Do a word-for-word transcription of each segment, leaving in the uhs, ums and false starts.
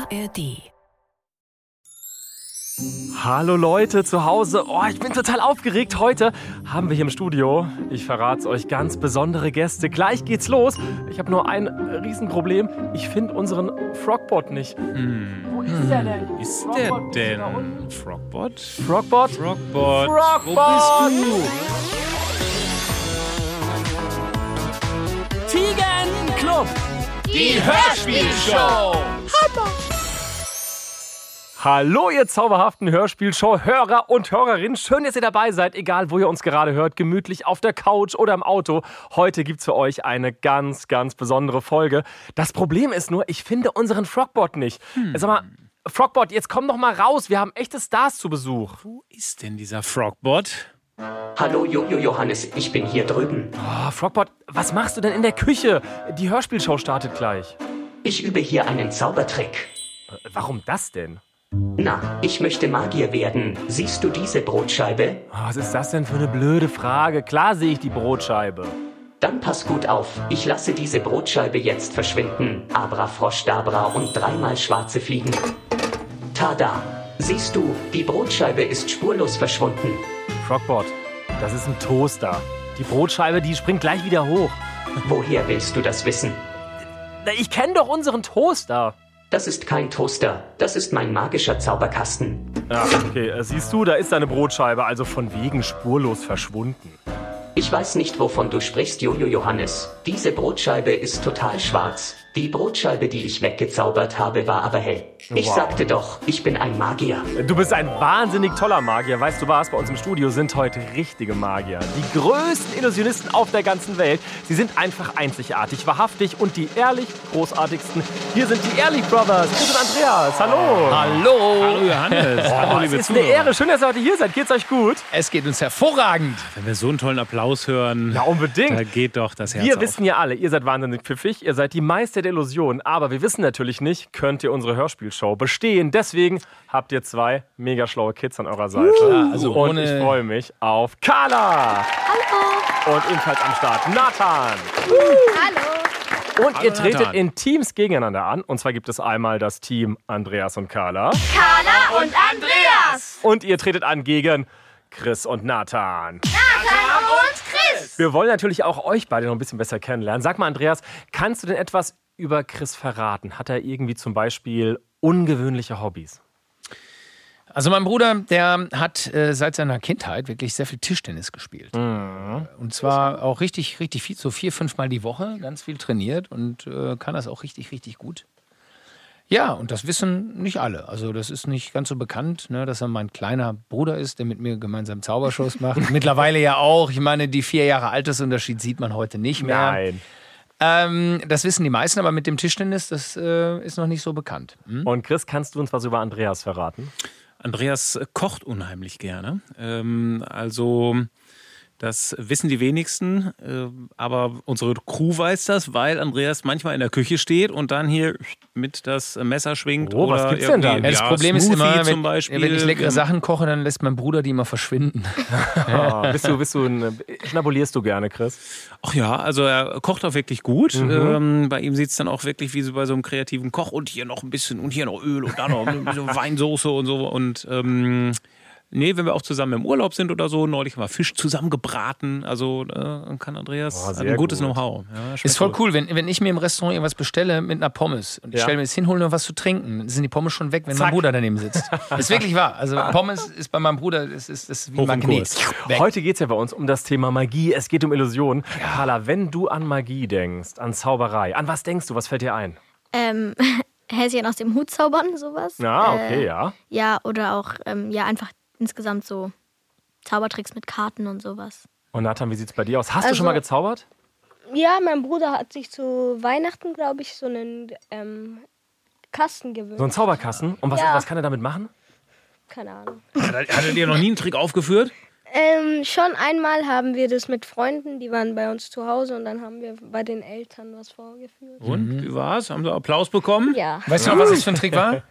A R D. Hallo Leute zu Hause. Oh, ich bin total aufgeregt. Heute haben wir hier im Studio, ich verrate es euch, ganz besondere Gäste. Gleich geht's los. Ich habe nur ein Riesenproblem. Ich finde unseren Frogbot nicht. Hm. Wo ist der denn? Ist Frogbot, der ist da denn? unten? Frogbot? Frogbot? Frogbot? Frogbot! Wo bist du? Tigen Club! Die Hörspielshow! Hallo, ihr zauberhaften Hörspielshow-Hörer und Hörerinnen. Schön, dass ihr dabei seid, egal wo ihr uns gerade hört, gemütlich auf der Couch oder im Auto. Heute gibt's für euch eine ganz, ganz besondere Folge. Das Problem ist nur, ich finde unseren Frogbot nicht. Hm. Sag mal, Frogbot, jetzt komm doch mal raus. Wir haben echte Stars zu Besuch. Wo ist denn dieser Frogbot? Hallo Jojo Johannes, ich bin hier drüben. Oh, Frogbot, was machst du denn in der Küche? Die Hörspielshow startet gleich. Ich übe hier einen Zaubertrick. Warum das denn? Na, ich möchte Magier werden. Siehst du diese Brotscheibe? Oh, was ist das denn für eine blöde Frage? Klar sehe ich die Brotscheibe. Dann pass gut auf. Ich lasse diese Brotscheibe jetzt verschwinden. Abra Froschdabra und dreimal schwarze Fliegen. Tada! Siehst du, die Brotscheibe ist spurlos verschwunden. Frogbot, das ist ein Toaster. Die Brotscheibe, die springt gleich wieder hoch. Woher willst du das wissen? Na, ich kenne doch unseren Toaster. Das ist kein Toaster. Das ist mein magischer Zauberkasten. Ja, okay, äh, siehst du, da ist deine Brotscheibe, also von wegen spurlos verschwunden. Ich weiß nicht, wovon du sprichst, Jojo Johannes. Diese Brotscheibe ist total schwarz. Die Brotscheibe, die ich weggezaubert habe, war aber hell. Ich Wow. sagte doch, ich bin ein Magier. Du bist ein wahnsinnig toller Magier. Weißt du was, bei uns im Studio sind heute richtige Magier. Die größten Illusionisten auf der ganzen Welt. Sie sind einfach einzigartig, wahrhaftig und die ehrlich großartigsten. Hier sind die Ehrlich Brothers, Chris und Andreas. Hallo. Hallo! Hallo Johannes! Hallo Oh, es liebe ist eine Zuhörer! Ehre. Schön, dass ihr heute hier seid. Geht's euch gut? Es geht uns hervorragend! Wenn wir so einen tollen Applaus hören, Ja, unbedingt. da geht doch das Herz Wir auf. wissen ja alle, ihr seid wahnsinnig pfiffig, ihr seid die Meister der Illusionen, aber wir wissen natürlich nicht, könnt ihr unsere Hörspielshow bestehen. Deswegen habt ihr zwei mega schlaue Kids an eurer Seite. Ja, also und ohne- ich freue mich auf Carla. Hallo. Und ebenfalls am Start Nathan. Hallo. Und ihr Hallo, tretet Nathan. in Teams gegeneinander an. Und zwar gibt es einmal das Team Andreas und Carla. Carla und Andreas. Und ihr tretet an gegen Chris und Nathan. Nathan und Chris. Wir wollen natürlich auch euch beide noch ein bisschen besser kennenlernen. Sag mal, Andreas, kannst du denn etwas über Chris verraten? Hat er irgendwie zum Beispiel ungewöhnliche Hobbys? Also mein Bruder, der hat äh, seit seiner Kindheit wirklich sehr viel Tischtennis gespielt. Mhm. Und zwar auch richtig, richtig viel, so vier, fünf Mal die Woche, ganz viel trainiert und äh, kann das auch richtig, richtig gut. Ja, und das wissen nicht alle. Also das ist nicht ganz so bekannt, ne, dass er mein kleiner Bruder ist, der mit mir gemeinsam Zaubershows macht. Mittlerweile ja auch. Ich meine, die vier Jahre Altersunterschied sieht man heute nicht mehr. Nein. Ähm, das wissen die meisten, aber mit dem Tischtennis, das äh, ist noch nicht so bekannt. Hm? Und Chris, kannst du uns was über Andreas verraten? Andreas kocht unheimlich gerne. Ähm, also das wissen die wenigsten, äh, aber unsere Crew weiß das, weil Andreas manchmal in der Küche steht und dann hier mit das Messer schwingt. Oh, was oder gibt's denn irgendwie- da? Ja, das ja, Problem ist Smoothie immer, zum wenn, Beispiel. wenn ich leckere Sachen koche, dann lässt mein Bruder die immer verschwinden. Ah, bist du, bist du ein, schnabulierst du gerne, Chris? Ach ja, also er kocht auch wirklich gut. Ähm, bei ihm sieht es dann auch wirklich wie so bei so einem kreativen Koch und hier noch ein bisschen und hier noch Öl und da noch ein bisschen Weinsoße und so. Und ähm, nee, wenn wir auch zusammen im Urlaub sind oder so, neulich haben wir Fisch zusammen gebraten. Also äh, kann Andreas Oh, hat sehr ein gutes gut. Know-how. Ja, schmeckt Ist voll gut. cool, wenn, wenn ich mir im Restaurant irgendwas bestelle mit einer Pommes und ich Ja. stelle mir das hin, hole nur was zu trinken, dann sind die Pommes schon weg, wenn Zack. mein Bruder daneben sitzt. Ist wirklich wahr. Also Pommes ist bei meinem Bruder ist, ist, ist wie Hoch im Magnet. Kurs. Weg. Heute geht es ja bei uns um das Thema Magie. Es geht um Illusionen. Carla, wenn du an Magie denkst, an Zauberei, an was denkst du? Was fällt dir ein? Ähm, Häschen aus dem Hut zaubern, sowas. Ja, okay, Äh, ja. Ja, oder auch, ähm, ja, einfach insgesamt so Zaubertricks mit Karten und sowas. Und Nathan, wie sieht's bei dir aus? Hast du Also- schon mal gezaubert? Ja, mein Bruder hat sich zu Weihnachten, glaube ich, so einen ähm, Kasten gewünscht. So ein Zauberkasten? Und was, Ja. was kann er damit machen? Keine Ahnung. Hat er- hat er dir noch nie einen Trick aufgeführt? Ähm, schon einmal haben wir das mit Freunden, die waren bei uns zu Hause und dann haben wir bei den Eltern was vorgeführt. Und, wie war's? Haben sie Applaus bekommen? Ja. Weißt du noch, was das für ein Trick war?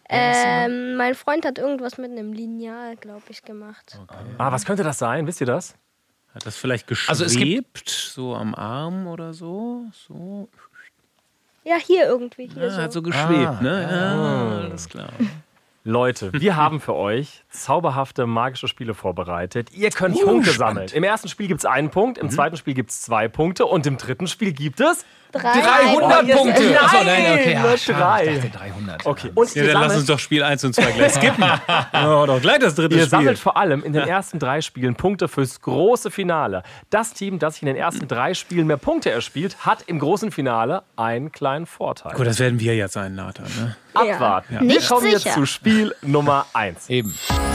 Ähm, mein Freund hat irgendwas mit einem Lineal, glaube ich, gemacht. Ah, was könnte das sein? Wisst ihr das? Hat das vielleicht geschwebt, Also es gibt- so am Arm oder so? So. Ja, hier irgendwie. Hier Ja, so. hat so geschwebt, Ah, ne? Ja, alles klar. Leute, wir haben für euch zauberhafte magische Spiele vorbereitet. Ihr könnt Uh, Punkte spannend. sammeln. Im ersten Spiel gibt es einen Punkt, im zweiten Spiel gibt es zwei Punkte und im dritten Spiel gibt es Drei. dreihundert Oh, jetzt- Punkte! Nein, Achso, nein, okay. nur Ah, schade, drei. Ich dachte dreihundert. Okay, und Ja, ihr, dann lass uns sammelt, doch Spiel eins und zwei gleich skippen. Ja, doch gleich das dritte ihr Spiel. sammelt vor allem in den ersten drei Spielen Punkte fürs große Finale. Das Team, das sich in den ersten drei Spielen mehr Punkte erspielt, hat im großen Finale einen kleinen Vorteil. Gut, das werden wir jetzt sein, Nathan. Ne? Abwarten. Wir Nicht kommen jetzt sicher. zu Spiel Nummer eins. Eben.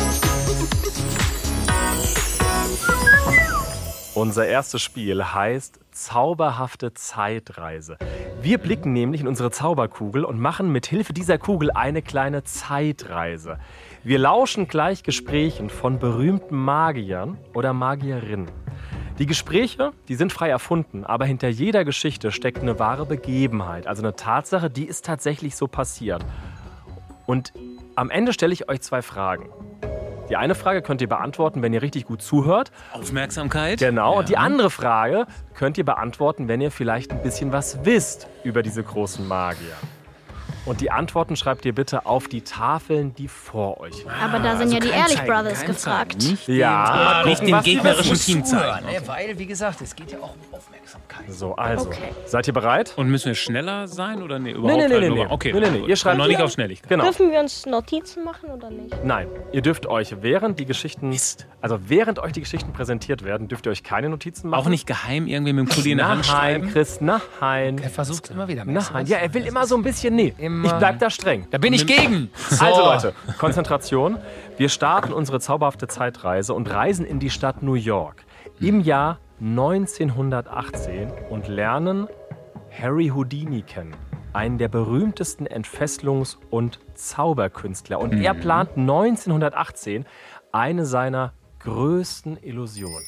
Unser erstes Spiel heißt Zauberhafte Zeitreise. Wir blicken nämlich in unsere Zauberkugel und machen mit Hilfe dieser Kugel eine kleine Zeitreise. Wir lauschen gleich Gesprächen von berühmten Magiern oder Magierinnen. Die Gespräche, die sind frei erfunden, aber hinter jeder Geschichte steckt eine wahre Begebenheit, also eine Tatsache, die ist tatsächlich so passiert. Und am Ende stelle ich euch zwei Fragen. Die eine Frage könnt ihr beantworten, wenn ihr richtig gut zuhört. Aufmerksamkeit. Genau. Ja. Und die andere Frage könnt ihr beantworten, wenn ihr vielleicht ein bisschen was wisst über diese großen Magier. Und die Antworten schreibt ihr bitte auf die Tafeln, die vor euch waren. Aber da sind ja die Ehrlich Brothers gefragt. Nicht Ja, den, mal nicht gucken, den was die gegnerischen wissen. Team zeigen. Ne? Weil, wie gesagt, es geht ja auch um Aufmerksamkeit. So, also. Okay. Seid ihr bereit? Und müssen wir schneller sein oder nee? Nee, Überhaupt nee, nee, halt nee, nur- nee. Okay, Nee, nee, nee. gut. Ihr schreibt noch nicht hier- auf Schnelligkeit. Genau. Dürfen wir uns Notizen machen oder nicht? Nein, ihr dürft euch, während die Geschichten, also während euch die Geschichten präsentiert werden, dürft ihr euch keine Notizen machen. Auch nicht geheim irgendwie mit dem Kuli in der Hand Nein, schreiben? Chris, nein. Er versucht es immer wieder. merkst du Nein, das? ja, er will immer so ein bisschen, nee, Immer- ich bleib da streng. Da bin ich gegen. So. Also Leute, Konzentration. Wir starten unsere zauberhafte Zeitreise und reisen in die Stadt New York im Jahr neunzehnhundertachtzehn und lernen Harry Houdini kennen, einen der berühmtesten Entfesselungs- und Zauberkünstler. Und er plant neunzehnhundertachtzehn eine seiner größten Illusionen.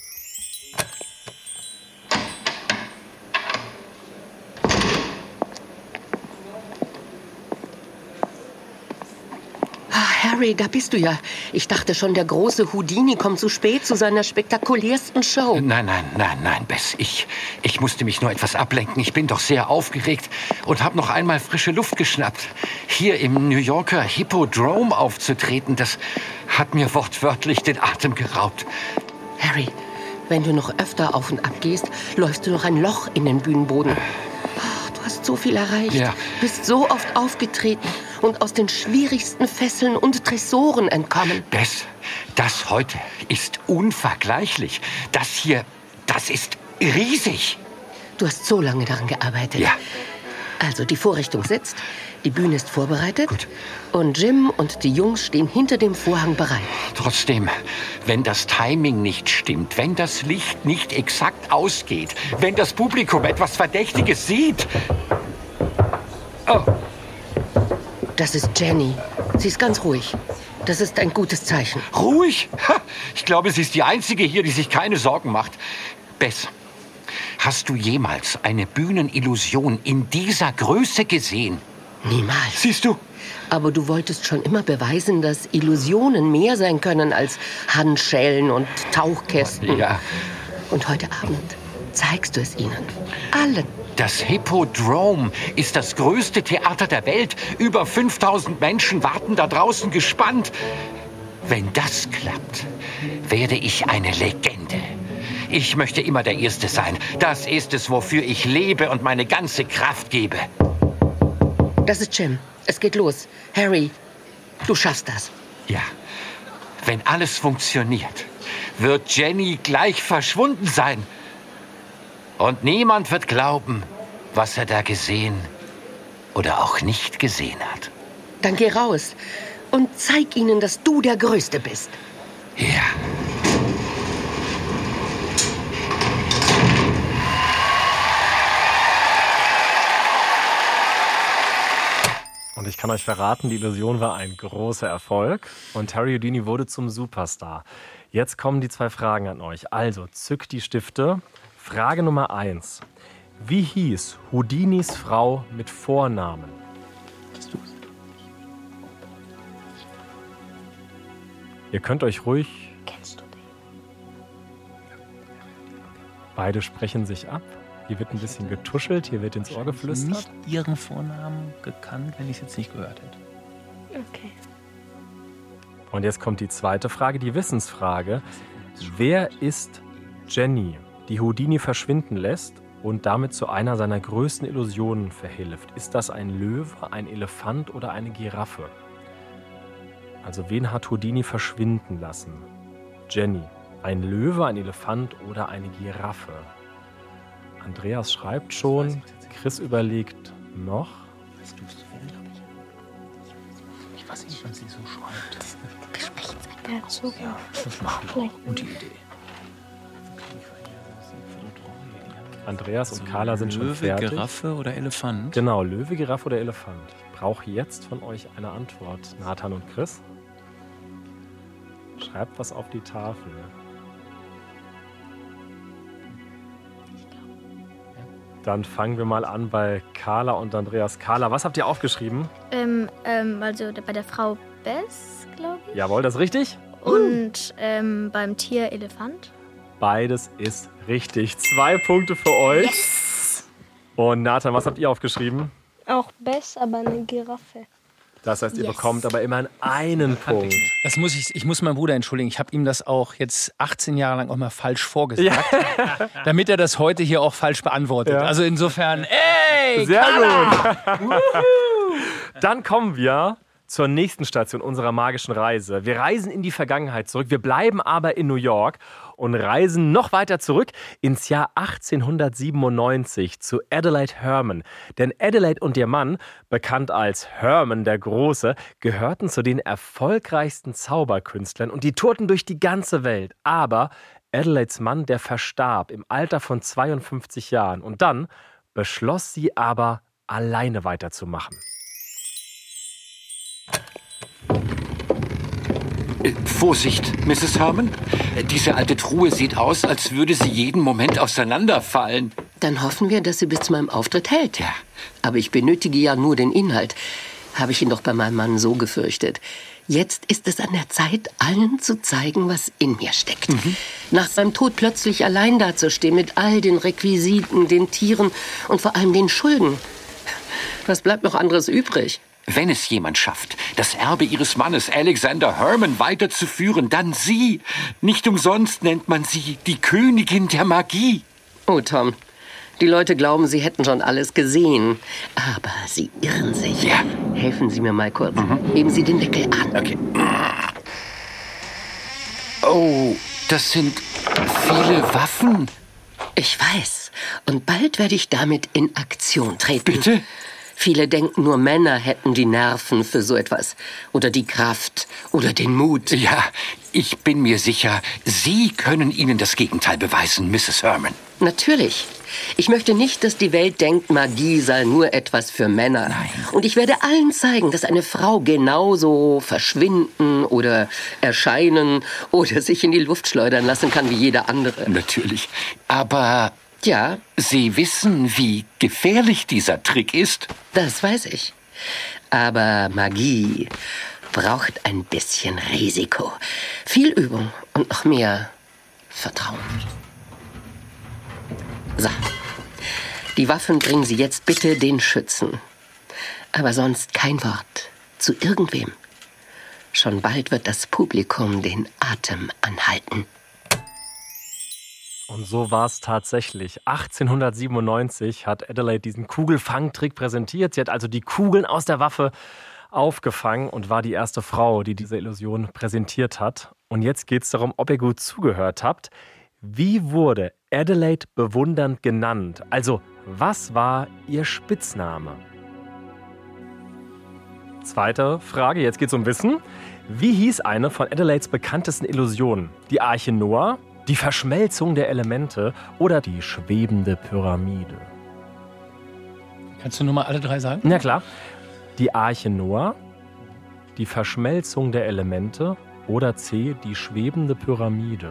Ah, Harry, da bist du ja. Ich dachte schon, der große Houdini kommt zu spät zu seiner spektakulärsten Show. Nein, nein, nein, nein, Bess. Ich, ich musste mich nur etwas ablenken. Ich bin doch sehr aufgeregt und habe noch einmal frische Luft geschnappt. Hier im New Yorker Hippodrome aufzutreten, das hat mir wortwörtlich den Atem geraubt. Harry, wenn du noch öfter auf und ab gehst, läufst du durch ein Loch in den Bühnenboden. Ach, du hast so viel erreicht, Ja. bist so oft aufgetreten und aus den schwierigsten Fesseln und Tresoren entkommen. Bess, das heute ist unvergleichlich. Das hier, das ist riesig. Du hast so lange daran gearbeitet. Ja. Also die Vorrichtung sitzt, die Bühne ist vorbereitet Gut. und Jim und die Jungs stehen hinter dem Vorhang bereit. Trotzdem, wenn das Timing nicht stimmt, wenn das Licht nicht exakt ausgeht, wenn das Publikum etwas Verdächtiges sieht. Oh, Das ist Jenny. Sie ist ganz ruhig. Das ist ein gutes Zeichen. ruhig? Ha, ich glaube, sie ist die Einzige hier, die sich keine Sorgen macht. Bess, hast du jemals eine Bühnenillusion in dieser Größe gesehen? Niemals. Siehst du? Aber du wolltest schon immer beweisen, dass Illusionen mehr sein können als Handschellen und Tauchkästen. Ja. Und heute Abend zeigst du es ihnen. Allen. Das Hippodrome ist das größte Theater der Welt. Über fünftausend Menschen warten da draußen gespannt. Wenn das klappt, werde ich eine Legende. Ich möchte immer der Erste sein. Das ist es, wofür ich lebe und meine ganze Kraft gebe. Das ist Jim. Es geht los. Harry, du schaffst das. Ja, wenn alles funktioniert, wird Jenny gleich verschwunden sein. Und niemand wird glauben, was er da gesehen oder auch nicht gesehen hat. Dann geh raus und zeig ihnen, dass du der Größte bist. Ja. Und ich kann euch verraten, die Illusion war ein großer Erfolg und Harry Houdini wurde zum Superstar. Jetzt kommen die zwei Fragen an euch. Also, zückt die Stifte. Frage Nummer eins. Wie hieß Houdinis Frau mit Vornamen? Ihr könnt euch ruhig... Kennst du den? Beide sprechen sich ab. Hier wird ein bisschen getuschelt, hier wird ins Ohr geflüstert. Nicht ihren Vornamen gekannt, wenn ich es jetzt nicht gehört hätte. Okay. Und jetzt kommt die zweite Frage, die Wissensfrage. Wer ist Jenny, die Houdini verschwinden lässt und damit zu einer seiner größten Illusionen verhilft? Ist das ein Löwe, ein Elefant oder eine Giraffe? Also wen hat Houdini verschwinden lassen? Jenny, ein Löwe, ein Elefant oder eine Giraffe? Andreas schreibt schon, Chris überlegt noch. Weißt du, ich weiß nicht, was sie so schreibt. Der Zug. Das macht eine gute Idee. Andreas und Carla sind schon Löwe, fertig. Giraffe oder Elefant? Genau, Löwe, Giraffe oder Elefant. Ich brauche jetzt von euch eine Antwort. Nathan und Chris. Schreibt was auf die Tafel. Dann fangen wir mal an bei Carla und Andreas. Carla, was habt ihr aufgeschrieben? Ähm, ähm, also bei der Frau Bess, glaube ich. Jawohl, das ist richtig. Und ähm, beim Tier Elefant. Beides ist richtig. Zwei Punkte für euch. Yes! Und Nathan, was habt ihr aufgeschrieben? Auch Bess, aber eine Giraffe. Das heißt, ihr Yes. bekommt aber immerhin einen Punkt. Das muss ich, ich muss meinen Bruder entschuldigen. Ich habe ihm das auch jetzt achtzehn Jahre lang auch mal falsch vorgesagt, damit er das heute hier auch falsch beantwortet. Ja. Also insofern, ey, Sehr Carla! gut. Dann kommen wir zur nächsten Station unserer magischen Reise. Wir reisen in die Vergangenheit zurück. Wir bleiben aber in New York und reisen noch weiter zurück ins Jahr achtzehnhundertsiebenundneunzig zu Adelaide Herman. Denn Adelaide und ihr Mann, bekannt als Herman der Große, gehörten zu den erfolgreichsten Zauberkünstlern und die tourten durch die ganze Welt. Aber Adelaides Mann, der verstarb im Alter von zweiundfünfzig Jahren. Und dann beschloss sie aber, alleine weiterzumachen. Vorsicht, Misses Herman. Diese alte Truhe sieht aus, als würde sie jeden Moment auseinanderfallen. Dann hoffen wir, dass sie bis zu meinem Auftritt hält. Ja. Aber ich benötige ja nur den Inhalt. Habe ich ihn doch bei meinem Mann so gefürchtet. Jetzt ist es an der Zeit, allen zu zeigen, was in mir steckt. Mhm. Nach seinem Tod plötzlich allein dazustehen mit all den Requisiten, den Tieren und vor allem den Schulden. Was bleibt noch anderes übrig? Wenn es jemand schafft, das Erbe ihres Mannes Alexander Herman weiterzuführen, dann sie. Nicht umsonst nennt man sie die Königin der Magie. Oh, Tom, die Leute glauben, sie hätten schon alles gesehen. Aber sie irren sich. Ja. Helfen Sie mir mal kurz. Mhm. Heben Sie den Deckel an. Okay. Oh, das sind viele Waffen. Ich weiß. Und bald werde ich damit in Aktion treten. Bitte? Viele denken, nur Männer hätten die Nerven für so etwas. Oder die Kraft. Oder den Mut. Ja, ich bin mir sicher, Sie können Ihnen das Gegenteil beweisen, Misses Herman. Natürlich. Ich möchte nicht, dass die Welt denkt, Magie sei nur etwas für Männer. Nein. Und ich werde allen zeigen, dass eine Frau genauso verschwinden oder erscheinen oder sich in die Luft schleudern lassen kann wie jeder andere. Natürlich. Aber Ja, Sie wissen, wie gefährlich dieser Trick ist. das weiß ich. Aber Magie braucht ein bisschen Risiko. Viel Übung und noch mehr Vertrauen. So. Die Waffen bringen Sie jetzt bitte den Schützen. Aber sonst kein Wort zu irgendwem. Schon bald wird das Publikum den Atem anhalten. Und so war es tatsächlich. achtzehnhundertsiebenundneunzig hat Adelaide diesen Kugelfangtrick präsentiert. Sie hat also die Kugeln aus der Waffe aufgefangen und war die erste Frau, die diese Illusion präsentiert hat. Und jetzt geht es darum, ob ihr gut zugehört habt. Wie wurde Adelaide bewundernd genannt? Also, was war ihr Spitzname? Zweite Frage, jetzt geht es um Wissen. Wie hieß eine von Adelaides bekanntesten Illusionen? Die Arche Noah, die Verschmelzung der Elemente oder die schwebende Pyramide? Kannst du nur mal alle drei sagen? Na klar. Die Arche Noah, die Verschmelzung der Elemente oder C, die schwebende Pyramide.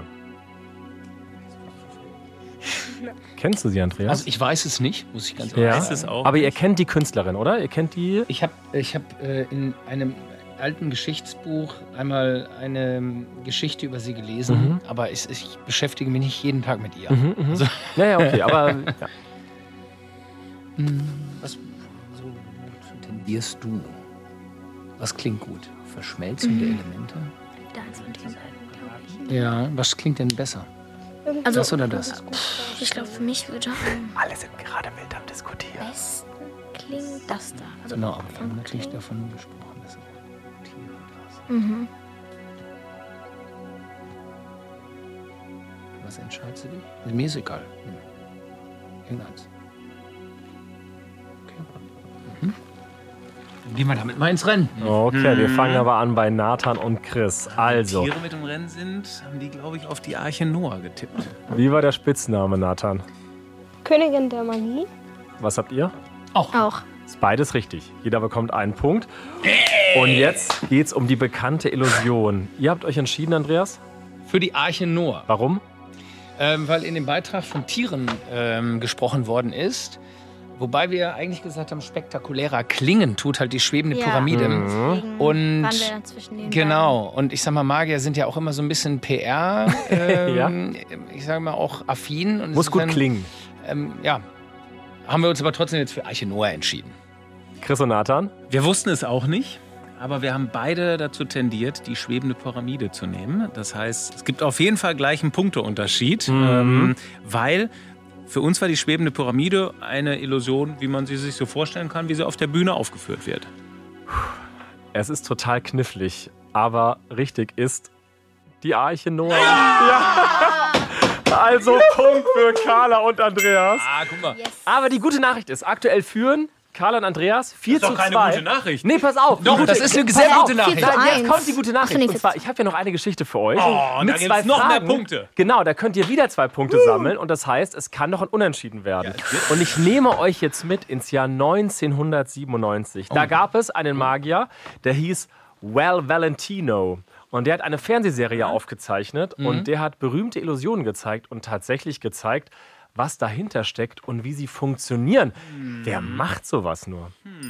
Kennst du sie, Andreas? Also ich weiß es nicht, muss ich ganz ehrlich ja, weiß sagen. es auch aber ihr nicht. kennt die Künstlerin, oder? Ihr kennt die? Ich habe ich hab, äh, in einem alten Geschichtsbuch einmal eine Geschichte über sie gelesen, Mhm. aber ich, ich beschäftige mich nicht jeden Tag mit ihr. Mhm, mhm. Also, Ja, ja, okay, aber ja. Was so tendierst du? Was klingt gut? Verschmelzung der Elemente? Da eins von diesen beiden, glaube ich. Ja, was klingt denn besser? Also, Das oder das? ich glaube, für mich würde am Alle sind gerade wild am Diskutieren. besten klingen das da. Also Genau, aber wir haben vom natürlich Klingen. davon gesprochen, dass Tiere da sind. Mhm. Was entscheidest du dich? Mir ist egal. Hm. Irgendeins. Okay. Mhm. Dann gehen wir damit mal ins Rennen. Okay, wir fangen aber an bei Nathan und Chris. Also, Tiere mit im Rennen sind, haben die, glaube ich, auf die Arche Noah getippt. wie war der Spitzname, Nathan? Königin der Magie. Was habt ihr? Auch. Ist beides richtig. Jeder bekommt einen Punkt. Und jetzt geht's um die bekannte Illusion. Ihr habt euch entschieden, Andreas? Für die Arche Noah. Warum? Ähm, weil in dem Beitrag von Tieren ähm, gesprochen worden ist. Wobei wir eigentlich gesagt haben, spektakulärer klingen tut halt die schwebende Ja. Pyramide. Deswegen Und waren wir zwischen den genau, und ich sag mal, Magier sind ja auch immer so ein bisschen P R, ähm, ich sage mal auch affin. Und Muss gut insofern, klingen. Ähm, ja, haben wir uns aber trotzdem jetzt für Arche Noah entschieden. Chris und Nathan? Wir wussten es auch nicht, aber wir haben beide dazu tendiert, die schwebende Pyramide zu nehmen. Das heißt, es gibt auf jeden Fall gleich einen Punkteunterschied, Mhm. ähm, weil für uns war die schwebende Pyramide eine Illusion, wie man sie sich so vorstellen kann, wie sie auf der Bühne aufgeführt wird. Es ist total knifflig, aber richtig ist die Arche Noah. Ja! Also Punkt für Carla und Andreas. Ah, guck mal. Aber die gute Nachricht ist, aktuell führen Carla und Andreas vier zu zwei. Nachricht. Nee, pass auf. Doch, Die das ist eine pass sehr auf. gute Nachricht. Nein, jetzt eins. kommt die gute Nachricht. nee, Und zwar, ich habe ja noch eine Geschichte für euch. Oh, mit da zwei gibt's noch mehr Fragen. Punkte. Genau, da könnt ihr wieder zwei Punkte sammeln. Und das heißt, es kann noch ein Unentschieden werden. Und ich nehme euch jetzt mit ins Jahr neunzehnhundertsiebenundneunzig. Da gab es einen Magier, der hieß Val Valentino. Und der hat eine Fernsehserie aufgezeichnet. Und der hat berühmte Illusionen gezeigt und tatsächlich gezeigt, was dahinter steckt und wie sie funktionieren. Wer macht sowas nur?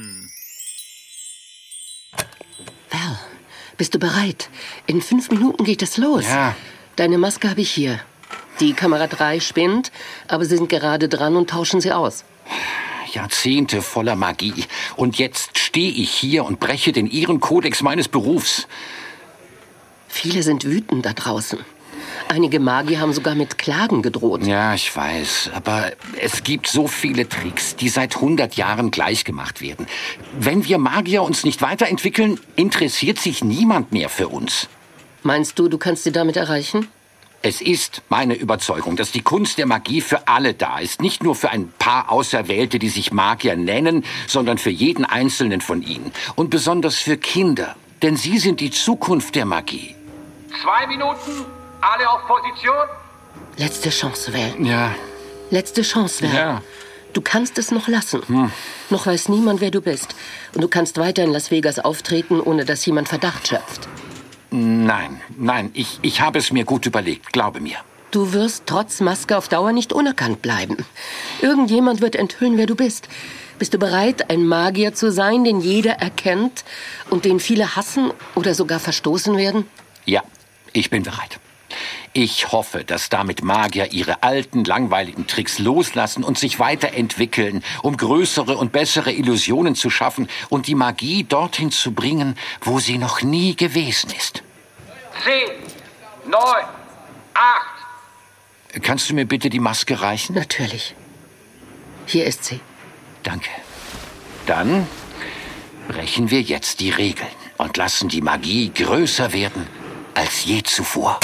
Val, bist du bereit? In fünf Minuten geht es los. Ja. Deine Maske habe ich hier. Die Kamera drei spinnt, aber sie sind gerade dran und tauschen sie aus. Jahrzehnte voller Magie. Und jetzt stehe ich hier und breche den Ehrenkodex meines Berufs. Viele sind wütend da draußen. Einige Magier haben sogar mit Klagen gedroht. Ja, ich weiß. Aber es gibt so viele Tricks, die seit hundert Jahren gleich gemacht werden. Wenn wir Magier uns nicht weiterentwickeln, interessiert sich niemand mehr für uns. Meinst du, du kannst sie damit erreichen? Es ist meine Überzeugung, dass die Kunst der Magie für alle da ist. Nicht nur für ein paar Auserwählte, die sich Magier nennen, sondern für jeden einzelnen von ihnen. Und besonders für Kinder. Denn sie sind die Zukunft der Magie. Zwei Minuten, alle auf Position. Letzte Chance, Val. Ja, Letzte Chance, Val. ja. Du kannst es noch lassen. Noch weiß niemand, wer du bist. Und du kannst weiter in Las Vegas auftreten, ohne dass jemand Verdacht schöpft. Nein, nein, ich, ich habe es mir gut überlegt, glaube mir. Du wirst trotz Maske auf Dauer nicht unerkannt bleiben. Irgendjemand wird enthüllen, wer du bist. Bist du bereit, ein Magier zu sein, den jeder erkennt und den viele hassen oder sogar verstoßen werden? Ja, ich bin bereit. Ich hoffe, dass damit Magier ihre alten, langweiligen Tricks loslassen und sich weiterentwickeln, um größere und bessere Illusionen zu schaffen und die Magie dorthin zu bringen, wo sie noch nie gewesen ist. Zehn, neun, acht. Kannst du mir bitte die Maske reichen? Natürlich. Hier ist sie. Danke. Dann brechen wir jetzt die Regeln und lassen die Magie größer werden als je zuvor.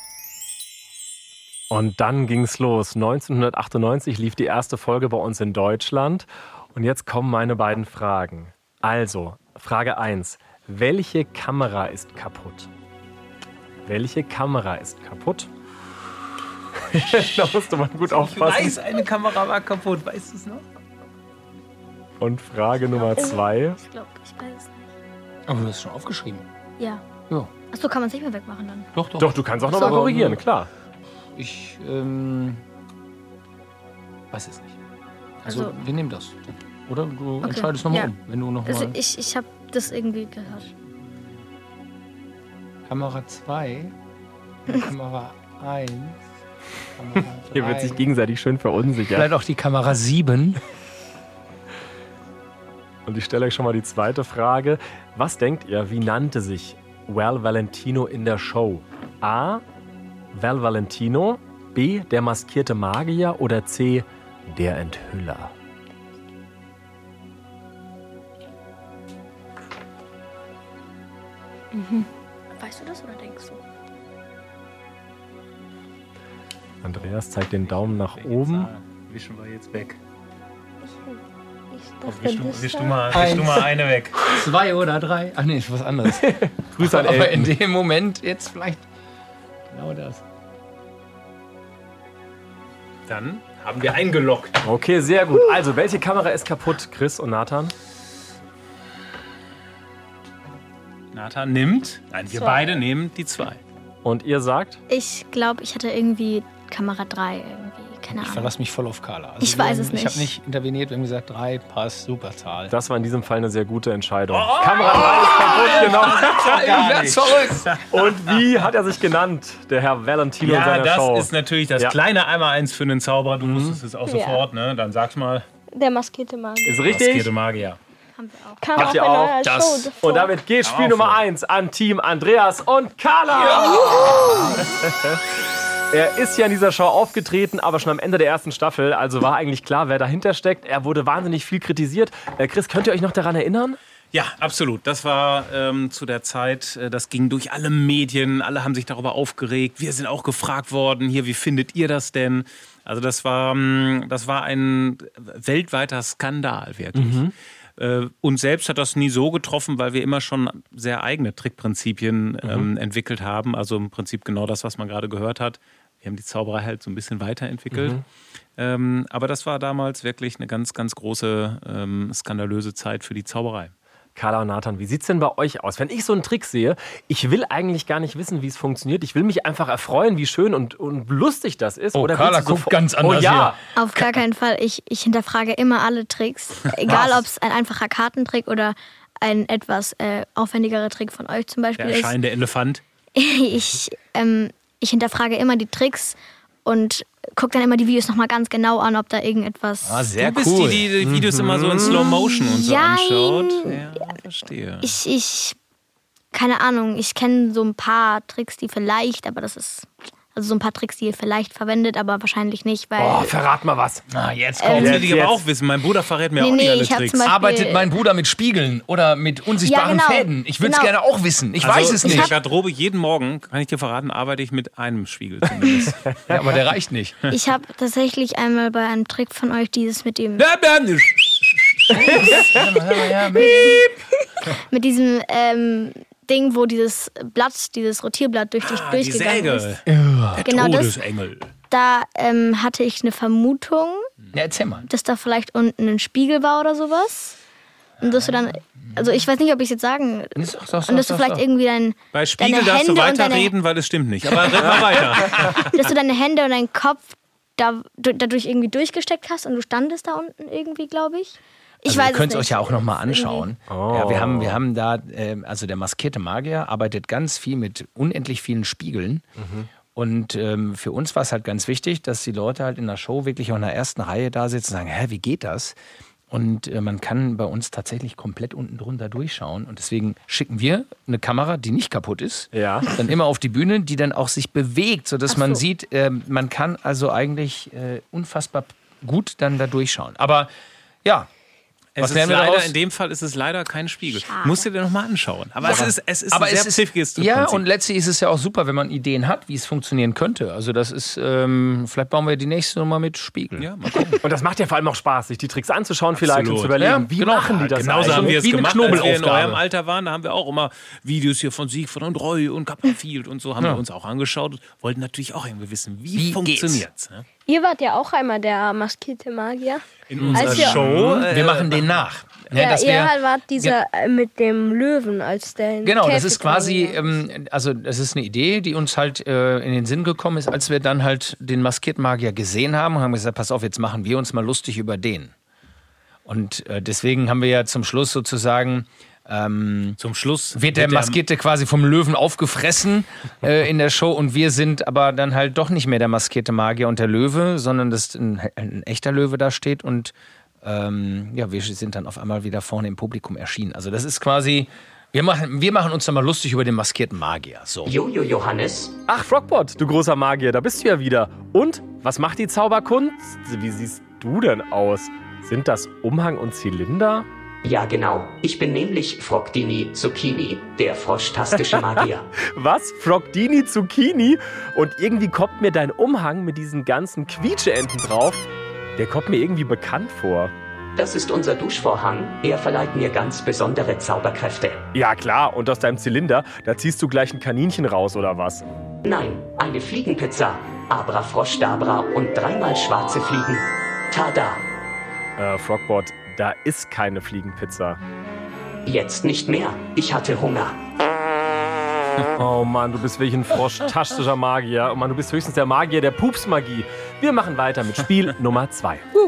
Und dann ging's los. neunzehnhundertachtundneunzig lief die erste Folge bei uns in Deutschland. Und jetzt kommen meine beiden Fragen. Also, Frage eins. Welche Kamera ist kaputt? Welche Kamera ist kaputt? Da musst du mal gut aufpassen. Ich weiß, eine Kamera war kaputt. Weißt du es noch? Und Frage Nummer zwei. Ich glaube, ich weiß es nicht. Aber du hast es schon aufgeschrieben. Ja. Ja. Achso, kann man es nicht mehr wegmachen dann? Doch, doch. Doch, du kannst auch nochmal So. korrigieren, klar. Ich, ähm, weiß es nicht. Also, Also- wir nehmen das. Oder du Okay, entscheidest nochmal ja. um, wenn du nochmal... Also ich ich habe das irgendwie gehört. Kamera zwei, Kamera eins, Kamera Hier wird drei. sich gegenseitig schön verunsichert. Vielleicht auch die Kamera sieben. Und ich stelle euch schon mal die zweite Frage. Was denkt ihr, wie nannte sich Val Valentino in der Show? A. Val Valentino, B. Der maskierte Magier oder C. Der Enthüller? Mhm. Weißt du das oder denkst du? Andreas zeigt den Daumen nach oben. Wischen wir jetzt weg. Ich dachte, Wisch du, das wisch, du war- mal, wisch du mal eine weg. Zwei oder drei. Ach nee, ist was anderes. Grüße an Aber in Elton. dem Moment jetzt vielleicht genau das. Dann haben wir eingeloggt. Okay, sehr gut. Also, welche Kamera ist kaputt, Chris und Nathan? Nathan nimmt, nein, wir Zwei. beide nehmen die zwei. Und ihr sagt? Ich glaube, ich hatte irgendwie Kamera drei irgendwie. Keine Ich Ahnung. verlasse mich voll auf Carla. Also Ich weiß wir- es Ich habe nicht. nicht interveniert, wir haben gesagt, drei, passt, super Zahl. Das war in diesem Fall eine sehr gute Entscheidung. Kamera drei ist kaputt, genau. Ich werd's verrückt. Und wie hat er sich genannt, der Herr Valentino in Ja, seiner das Show? ist natürlich das Ja. kleine Einmaleins für einen Zauberer. Du wusstest es auch Ja. sofort, ne? Dann sag's mal. Der maskierte Magier. Ist Maskierte richtig. Magier. Haben wir auch. Kam Habt auch ihr in auch eurer das? Show davor. Und damit geht Spiel auch Nummer vor. eins an Team Andreas und Carla. Er ist ja in dieser Show aufgetreten, aber schon am Ende der ersten Staffel. Also war eigentlich klar, wer dahinter steckt. Er wurde wahnsinnig viel kritisiert. Äh, Chris, könnt ihr euch noch daran erinnern? Ja, absolut. Das war ähm, zu der Zeit, äh, das ging durch alle Medien, alle haben sich darüber aufgeregt. Wir sind auch gefragt worden, hier, wie findet ihr das denn? Also das war, ähm, das war ein weltweiter Skandal, wirklich. Äh, uns selbst hat das nie so getroffen, weil wir immer schon sehr eigene Trickprinzipien ähm, entwickelt haben. Also im Prinzip genau das, was man gerade gehört hat. Wir haben die Zauberei halt so ein bisschen weiterentwickelt. Ähm, aber das war damals wirklich eine ganz, ganz große, ähm, skandalöse Zeit für die Zauberei. Carla und Nathan, wie sieht's denn bei euch aus? Wenn ich so einen Trick sehe, ich will eigentlich gar nicht wissen, wie es funktioniert. Ich will mich einfach erfreuen, wie schön und, und lustig das ist. Oh, Oder Carla willst du guckt ganz anders Oh ja, Auf gar keinen Fall. Ich, ich hinterfrage immer alle Tricks. Egal, Was? ob es ein einfacher Kartentrick oder ein etwas äh, aufwendigerer Trick von euch zum Beispiel Der ist. erscheinende Elefant. Ich, ähm, ich hinterfrage immer die Tricks und gucke dann immer die Videos nochmal ganz genau an, ob da irgendetwas... Ah, sehr Du bist cool. die, die die Videos immer so in Slow Motion und so Jein. anschaut. Ja, verstehe. Ich, ich, keine Ahnung, ich kenne so ein paar Tricks, die vielleicht, aber das ist, also so ein paar Tricks, die ihr vielleicht verwendet, aber wahrscheinlich nicht, weil... oh, verrat mal was. Ah, jetzt Ähm, kommt. Jetzt Jetzt, will ich aber jetzt. auch wissen. Mein Bruder verrät mir Nee, auch nicht nee, alle ich hab Tricks. zum Beispiel- Arbeitet mein Bruder mit Spiegeln oder mit unsichtbaren Ja, genau. Fäden? Ich würde es Genau. gerne auch wissen. Ich Also weiß es in nicht. der Garderobe jeden Morgen, kann ich dir verraten, arbeite ich mit einem Spiegel zumindest. Ja, aber der reicht nicht. Ich habe tatsächlich einmal bei einem Trick von euch dieses mit dem, mit diesem ähm, Ding, wo dieses Blatt, dieses Rotierblatt durch dich Ah, die durchgegangen ist. Säge. Der Genau das. Todesengel. Da ähm, hatte ich eine Vermutung, Ja, erzähl mal. dass da vielleicht unten ein Spiegel war oder sowas. Und dass du dann, also ich weiß nicht, ob ich es jetzt sagen, Sag, sag, und dass du sag, vielleicht sag. irgendwie dein, Bei Spiegel deine darfst du Hände und weiter deine, reden, weil es stimmt nicht. Aber red mal weiter. dass du deine Hände und deinen Kopf da, dadurch irgendwie durchgesteckt hast und du standest da unten irgendwie, glaube ich. Ich Also weiß ihr könnt es es nicht. euch ja auch noch mal anschauen. Oh. Ja, wir haben, wir haben da, ähm, also der maskierte Magier arbeitet ganz viel mit unendlich vielen Spiegeln. Und ähm, für uns war es halt ganz wichtig, dass die Leute halt in der Show wirklich auch in der ersten Reihe da sitzen und sagen, hä, wie geht das? Und äh, man kann bei uns tatsächlich komplett unten drunter durchschauen. Und deswegen schicken wir eine Kamera, die nicht kaputt ist, Ja. dann immer auf die Bühne, die dann auch sich bewegt, sodass Ach man so. sieht, ähm, man kann also eigentlich äh, unfassbar gut dann da durchschauen. Aber ja, Es Was ist lernen wir leider, daraus? in dem Fall ist es leider kein Spiegel. Schade. Musst du dir nochmal anschauen. Aber es ist, es ist aber ein sehr es ist, pfiffiges ja, Prinzip. und letztlich ist es ja auch super, wenn man Ideen hat, wie es funktionieren könnte. Also das ist, ähm, vielleicht bauen wir die nächste Nummer mit Spiegel. Ja, mal gucken. Und das macht ja vor allem auch Spaß, sich die Tricks anzuschauen vielleicht und Absolut. zu überlegen, Ja, wie genau. machen die das Genauso eigentlich? haben wir es wie eine gemacht, als wir in Knobelaufgabe. eurem Alter waren. Da haben wir auch immer Videos hier von Siegfried und Roy und Copperfield und so haben Ja. wir uns auch angeschaut. Wollten natürlich auch irgendwie wissen, wie, Wie funktioniert's. Ne? Ihr wart ja auch einmal der maskierte Magier. In unserer Als wir- Show. äh, Wir machen den nach. Ne, Ja, dass ihr wir, halt wart dieser äh, mit dem Löwen als der in Genau, das Käfig ist quasi, reingegangen ähm, also das ist eine Idee, die uns halt äh, in den Sinn gekommen ist, als wir dann halt den maskierten Magier gesehen haben und haben gesagt, pass auf, jetzt machen wir uns mal lustig über den. Und äh, deswegen haben wir ja zum Schluss sozusagen, ähm, Zum Schluss wird der Maskierte quasi vom Löwen aufgefressen äh, in der Show und wir sind aber dann halt doch nicht mehr der maskierte Magier und der Löwe, sondern dass ein, ein echter Löwe da steht und ähm, ja, wir sind dann auf einmal wieder vorne im Publikum erschienen. Also das ist quasi, wir machen, wir machen uns dann mal lustig über den maskierten Magier. So. Jojo Johannes. Ach, Frogbot, du großer Magier, da bist du ja wieder. Und, was macht die Zauberkunst? Wie siehst du denn aus? Sind das Umhang und Zylinder? Ja, genau. Ich bin nämlich Frogdini Zucchini, der froschtastische Magier. Was? Frogdini Zucchini? Und irgendwie kommt mir dein Umhang mit diesen ganzen Quietscheenten drauf, der kommt mir irgendwie bekannt vor. Das ist unser Duschvorhang. Er verleiht mir ganz besondere Zauberkräfte. Ja klar, und aus deinem Zylinder, da ziehst du gleich ein Kaninchen raus, oder was? Nein, eine Fliegenpizza. Abrafroschdabra und dreimal schwarze Fliegen. Tada! Äh, Frogbot, da ist keine Fliegenpizza. Jetzt nicht mehr. Ich hatte Hunger. Oh Mann, du bist wirklich ein froschtastischer Magier. Oh Mann, du bist höchstens der Magier der Pupsmagie. Wir machen weiter mit Spiel Nummer zwei. Uh.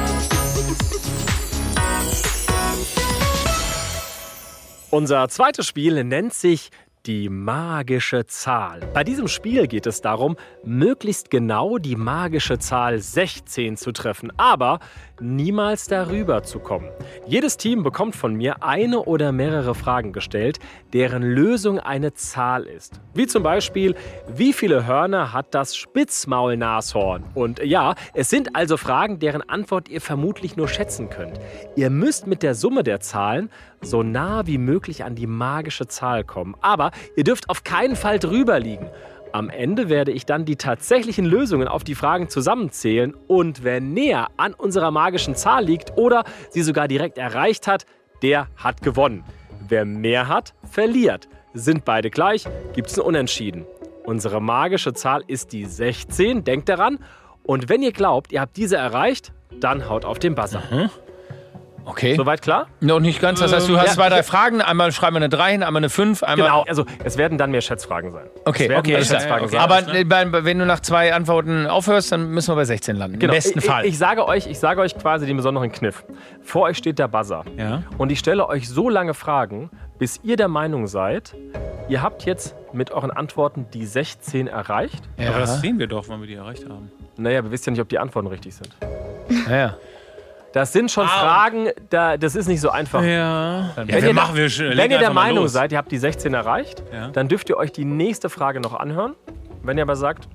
Unser zweites Spiel nennt sich die magische Zahl. Bei diesem Spiel geht es darum, möglichst genau die magische Zahl sechzehn zu treffen, aber niemals darüber zu kommen. Jedes Team bekommt von mir eine oder mehrere Fragen gestellt, deren Lösung eine Zahl ist. Wie zum Beispiel, wie viele Hörner hat das Spitzmaulnashorn? Und ja, es sind also Fragen, deren Antwort ihr vermutlich nur schätzen könnt. Ihr müsst mit der Summe der Zahlen so nah wie möglich an die magische Zahl kommen. Aber ihr dürft auf keinen Fall drüber liegen. Am Ende werde ich dann die tatsächlichen Lösungen auf die Fragen zusammenzählen. Und wer näher an unserer magischen Zahl liegt oder sie sogar direkt erreicht hat, der hat gewonnen. Wer mehr hat, verliert. Sind beide gleich, gibt es ein Unentschieden. Unsere magische Zahl ist die sechzehn, denkt daran. Und wenn ihr glaubt, ihr habt diese erreicht, dann haut auf den Buzzer. Mhm. Okay. Soweit klar? Noch nicht ganz. Das heißt, du hast ja, zwei, drei Fragen. Einmal schreiben wir eine drei hin, einmal eine fünf. Einmal Genau, also es werden dann mehr Schätzfragen sein. Okay, es werden okay. mehr Ist Schätzfragen okay. sein. Aber bei, wenn du nach zwei Antworten aufhörst, dann müssen wir bei sechzehn landen. Genau. Im besten ich, Fall. Ich, ich, sage euch, ich sage euch quasi den besonderen Kniff. Vor euch steht der Buzzer. Ja. Und ich stelle euch so lange Fragen, bis ihr der Meinung seid, ihr habt jetzt mit euren Antworten die sechzehn erreicht. Ja. Aber das sehen wir doch, wann wir die erreicht haben. Naja, wir wissen ja nicht, ob die Antworten richtig sind. Ja. Das sind schon Fragen, da, das ist nicht so einfach. Ja. Wenn, ja, ihr, wir machen, wir wenn ihr der Meinung los. seid, ihr habt die sechzehn erreicht, Ja. dann dürft ihr euch die nächste Frage noch anhören. Wenn ihr aber sagt,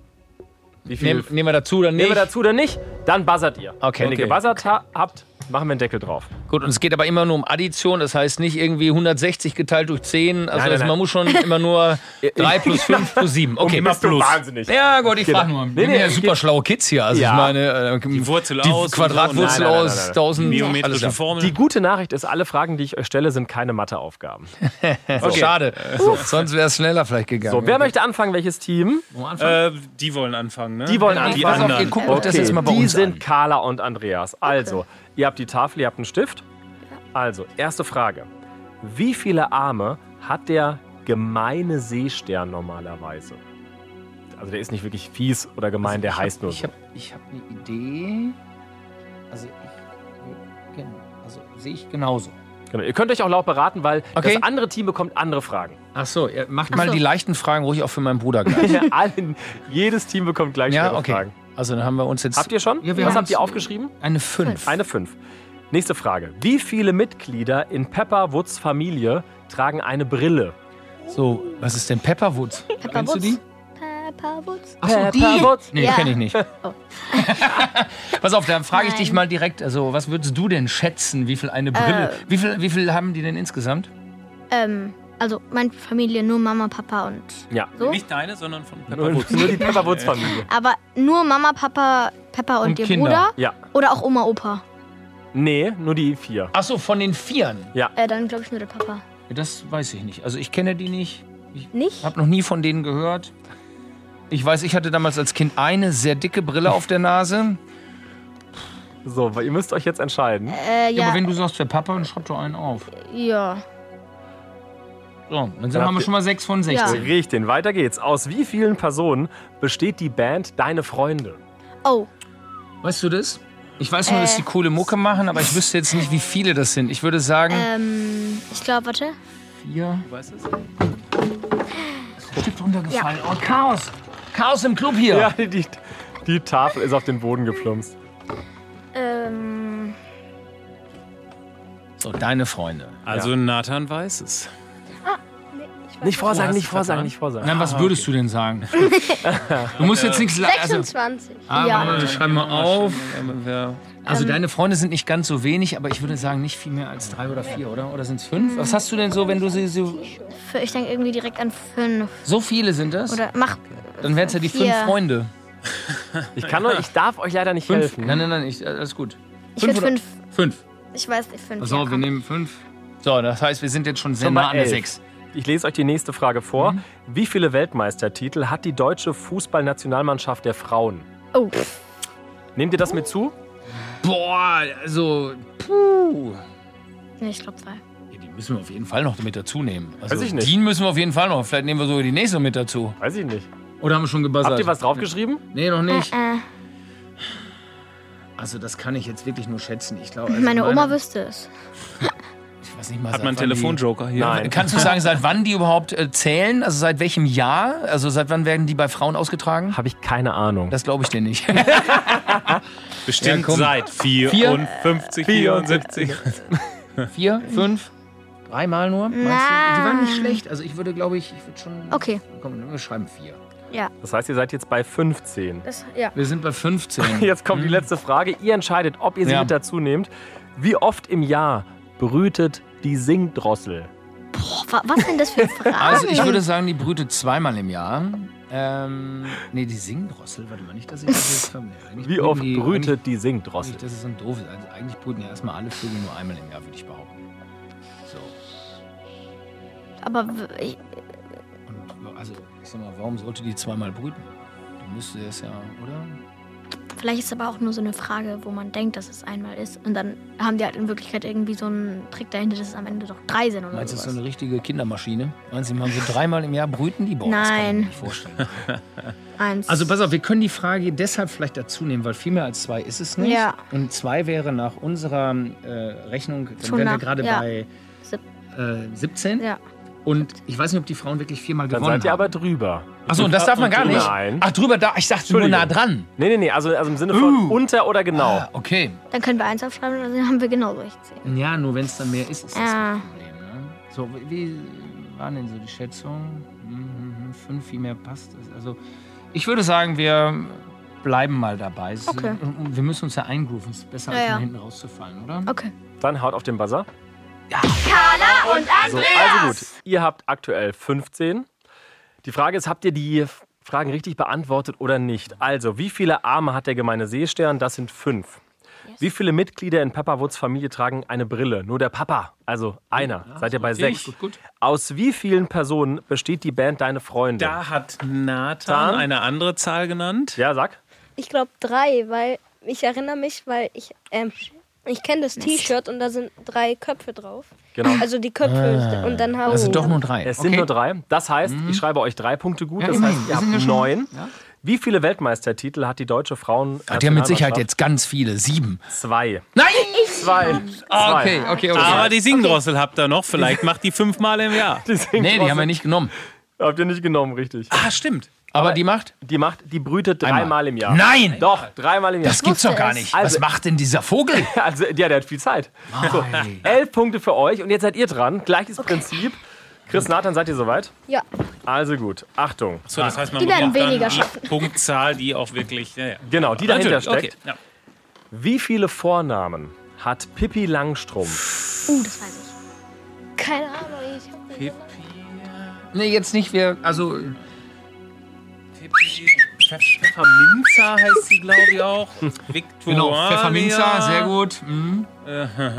wie viel Nehm, nehmen wir dazu oder nicht? nehmen wir dazu oder nicht, dann buzzert ihr. Okay. Wenn Okay. ihr gebuzzert ha habt, machen wir einen Deckel drauf. Gut, und es geht aber immer nur um Addition. Das heißt nicht irgendwie hundertsechzig geteilt durch zehn. Also Nein, nein, das, nein. man muss schon immer nur drei plus fünf plus sieben. Okay, immer plus. Wahnsinnig. Ja gut, ich Genau. frage nur. Nee, Wir sind nee, ja es super geht- schlaue Kids hier. Also Ja. ich meine, äh, Die Wurzel die aus und so. Quadratwurzel Nein, nein, nein, aus, nein, nein. tausend, alles Biometrische klar. Formel. Die gute Nachricht ist, alle Fragen, die ich euch stelle, sind keine Matheaufgaben. So. Schade. Sonst wäre es schneller vielleicht gegangen. So, wer möchte anfangen? Welches Team? Äh, die wollen anfangen, ne? Die wollen Die anfangen. pass auf, anderen. ihr guckt euch das Okay, jetzt mal bei die uns sind an. Carla und Andreas. Also, ihr habt die Tafel, ihr habt einen Stift. Also, erste Frage. Wie viele Arme hat der gemeine Seestern normalerweise? Also, der ist nicht wirklich fies oder gemein, der ich heißt hab, nur Ich so. habe ich hab eine Idee. Also, ich, genau, also sehe ich genauso. Genau. Ihr könnt euch auch laut beraten, weil Okay. das andere Team bekommt andere Fragen. Ach so, ihr macht Ach mal so. die leichten Fragen ruhig auch für meinen Bruder gleich. Allen, jedes Team bekommt gleich Ja, schwere okay. Fragen. Also dann haben wir uns jetzt... Habt ihr schon? Ja, wir Was haben's. habt ihr aufgeschrieben? Eine fünf. Eine fünf. Nächste Frage. Wie viele Mitglieder in Pepperwoods Familie tragen eine Brille? So, was ist denn Pepperwoods? Kennst du die? Pepperwoods. Ach so, die? Pepperwoods? Nee, Ja. kenne ich nicht. Oh. Pass auf, dann frage ich Nein. dich mal direkt, also was würdest du denn schätzen, wie viel eine Brille... Äh. Wie, viel, wie viel haben die denn insgesamt? Ähm, also meine Familie, nur Mama, Papa und Ja. so. Nicht deine, sondern von Nur, Pepperwoods. nur die Pepperwoods Familie. Aber nur Mama, Papa, Peppa und, Und ihr Kinder. Bruder? Ja. Oder auch Oma, Opa? Nee, nur die vier. Ach so, von den Vieren. Äh, dann glaube ich nur der Papa. Das weiß ich nicht. Also ich kenne die nicht. Nicht? Habe noch nie von denen gehört. Ich weiß, ich hatte damals als Kind eine sehr dicke Brille auf der Nase. So, weil ihr müsst euch jetzt entscheiden. Äh, Ja, ja. aber wenn du sagst, für Papa, dann schreib doch einen auf. ja. So, dann sind, Dann haben habt wir ihr- schon mal sechs von sechzehn. Richtig, weiter geht's. Aus wie vielen Personen besteht die Band Deine Freunde? Oh, Weißt du das? Ich weiß nur, dass Äh. die coole Mucke machen, aber ich wüsste jetzt nicht, wie viele das sind. Ich würde sagen, ähm, ich glaube, warte. vier. Du weißt es? Stift runtergefallen. Oh, Chaos. Chaos im Club hier. Ja, die, die, die Tafel ist auf den Boden geplumpst. Ähm, So, deine Freunde. Also Ja. Nathan weiß es. Nicht vorsagen, nicht vorsagen, vertan? nicht vorsagen. Nein, was würdest du denn sagen? Du musst jetzt nichts sagen. Also, sechsundzwanzig. ah, Ja. warte, schreib mal auf. Ja. Also Ähm. deine Freunde sind nicht ganz so wenig, aber ich würde sagen, nicht viel mehr als drei oder vier, oder? Oder sind es fünf? Was hast du denn so, wenn du sie so... Für, ich denke irgendwie direkt an fünf. So viele sind das? Oder mach. Dann wären es ja die vier. fünf Freunde. Ich kann euch, ich darf euch leider nicht Fünf? helfen. Nein, nein, nein, ich, alles gut. Ich würde oder- fünf. Fünf. Ich weiß nicht, fünf. Pass auf, ja, wir komm. nehmen fünf. So, das heißt, wir sind jetzt schon sehr Schon bei nah an der elf. sechs. Ich lese euch die nächste Frage vor. Mhm. Wie viele Weltmeistertitel hat die deutsche Fußballnationalmannschaft der Frauen? Oh. Nehmt ihr das mit zu? Boah, also, puh. Nee, ich glaube zwei. Ja, die müssen wir auf jeden Fall noch mit dazu nehmen. Also, Weiß ich nicht. Die müssen wir auf jeden Fall noch. Vielleicht nehmen wir sogar die nächste mit dazu. Weiß ich nicht. Oder haben wir schon gebuzzert? Habt ihr was draufgeschrieben? Nee, noch nicht. Äh, Also, das kann ich jetzt wirklich nur schätzen. Ich glaube, also meine Oma wüsste es. Ich weiß nicht mal, Hat seit man einen wann die- Telefonjoker hier? Nein. Kannst du sagen, seit wann die überhaupt äh, zählen? Also seit welchem Jahr? Also seit wann werden die bei Frauen ausgetragen? Habe ich keine Ahnung. Das glaube ich dir nicht. Bestimmt Ja, komm. seit vierundfünfzig, vierundsiebzig. Vier, fünf, dreimal nur? Meinst du? Na. Die waren nicht schlecht. Also ich würde, glaube ich, ich würde schon... Okay. Komm, wir schreiben vier. Ja. Das heißt, ihr seid jetzt bei fünfzehn. Das, ja. Wir sind bei fünfzehn. Jetzt kommt die letzte Frage. Ihr entscheidet, ob ihr sie Ja. mit dazu nehmt. Wie oft im Jahr brütet die Singdrossel? Boah, wa- was sind das für Fragen? Also ich würde sagen, die brütet zweimal im Jahr. Ähm, nee, die Singdrossel, warte mal, nicht, dass ich das jetzt... ver- Nee, eigentlich Wie brüten oft die- brütet die eigentlich- Singdrossel? Das ist so ein doofes. Also eigentlich brüten ja erstmal alle Vögel nur einmal im Jahr, würde ich behaupten. So. Aber w- ich, Und also, ich sag mal, warum sollte die zweimal brüten? Du müsste es ja, oder? vielleicht ist es aber auch nur so eine Frage, wo man denkt, dass es einmal ist. Und dann haben die halt in Wirklichkeit irgendwie so einen Trick dahinter, dass es am Ende doch drei sind oder Meinst du, das ist so sowas. eine richtige Kindermaschine? Meinst du, die machen so dreimal im Jahr brüten die? Boah, das kann ich mir Nein. nicht vorstellen. Eins. Also pass auf, wir können die Frage deshalb vielleicht dazu nehmen, weil viel mehr als zwei ist es nicht. Ja. Und zwei wäre nach unserer äh, Rechnung, dann Schon wären wir nach- gerade ja. bei Sieb- äh, siebzehn. Ja. Und ich weiß nicht, ob die Frauen wirklich viermal Dann gewonnen seid ihr haben. aber drüber. Achso, und das darf man gar nicht? Nein. Ach, drüber da. Ich dachte nur nah dran. Nee, nee, nee. Also, also im Sinne von Uh. unter oder genau. Ah, okay. Dann können wir eins aufschreiben und dann haben wir genau solche zehn. Ja, nur wenn es dann mehr ist, ist das Ja. das Problem. Ne? So, wie- wie waren denn so die Schätzungen? Mhm, fünf, wie mehr passt das? Also, ich würde sagen, wir bleiben mal dabei. Es ist- Okay. Wir müssen uns ja eingrooven. Es ist besser, Ja, als ja. mal hinten rauszufallen, oder? Okay. Dann haut auf den Buzzer. Carla und So, also gut. Ihr habt aktuell fünfzehn. Die Frage ist, habt ihr die Fragen richtig beantwortet oder nicht? Also, wie viele Arme hat der gemeine Seestern? Das sind fünf. Wie viele Mitglieder in Peppa Woods Familie tragen eine Brille? Nur der Papa, also einer. Seid ihr bei okay. sechs? Gut, gut. Aus wie vielen Personen besteht die Band Deine Freunde? Da hat Nathan Dann? eine andere Zahl genannt. Ja, sag. Ich glaube drei, weil ich erinnere mich, weil ich ähm, ich kenne das T-Shirt und da sind drei Köpfe drauf. Genau. Also die Köpfe und dann haben Also doch nur drei. Es sind okay. nur drei. Das heißt, ich schreibe euch drei Punkte gut. Ja, Das immerhin. heißt, Wir ihr sind ja habt schon- neun. Ja. Wie viele Weltmeistertitel hat die deutsche Frauen? Hat ja mit Sicherheit jetzt ganz viele. Sieben. Zwei. Nein! Zwei. Ah, Zwei. okay, okay, okay. Aber die Singdrossel habt ihr noch. Vielleicht macht die fünfmal im Jahr. Die Singdrossel Nee, die haben wir nicht genommen. Habt ihr nicht genommen, richtig. Ah, stimmt. Aber die macht? Die macht, die brütet Einmal. dreimal im Jahr. Nein! Doch, dreimal im Jahr. Das gibt's doch gar es. nicht. Also- Was macht denn dieser Vogel? Also, ja, der hat viel Zeit. So, elf Punkte für euch und jetzt seid ihr dran. Gleiches Prinzip. Chris, Nathan, seid ihr soweit? Ja. Also gut, Achtung. So, das heißt, man Die werden braucht dann weniger die schaffen. Punktzahl, die auch wirklich. Ja, ja. Genau, die dahinter Natürlich, steckt. okay, ja. Wie viele Vornamen hat Pippi Langstrumpf? Uh, das weiß ich. Keine Ahnung. Ich hab Pippi, Nee, jetzt nicht. Wir, also, Pippi, Pfefferminzer heißt sie, glaube ich, auch. Victoria. genau, Pfefferminzer, sehr gut. Mhm. Ich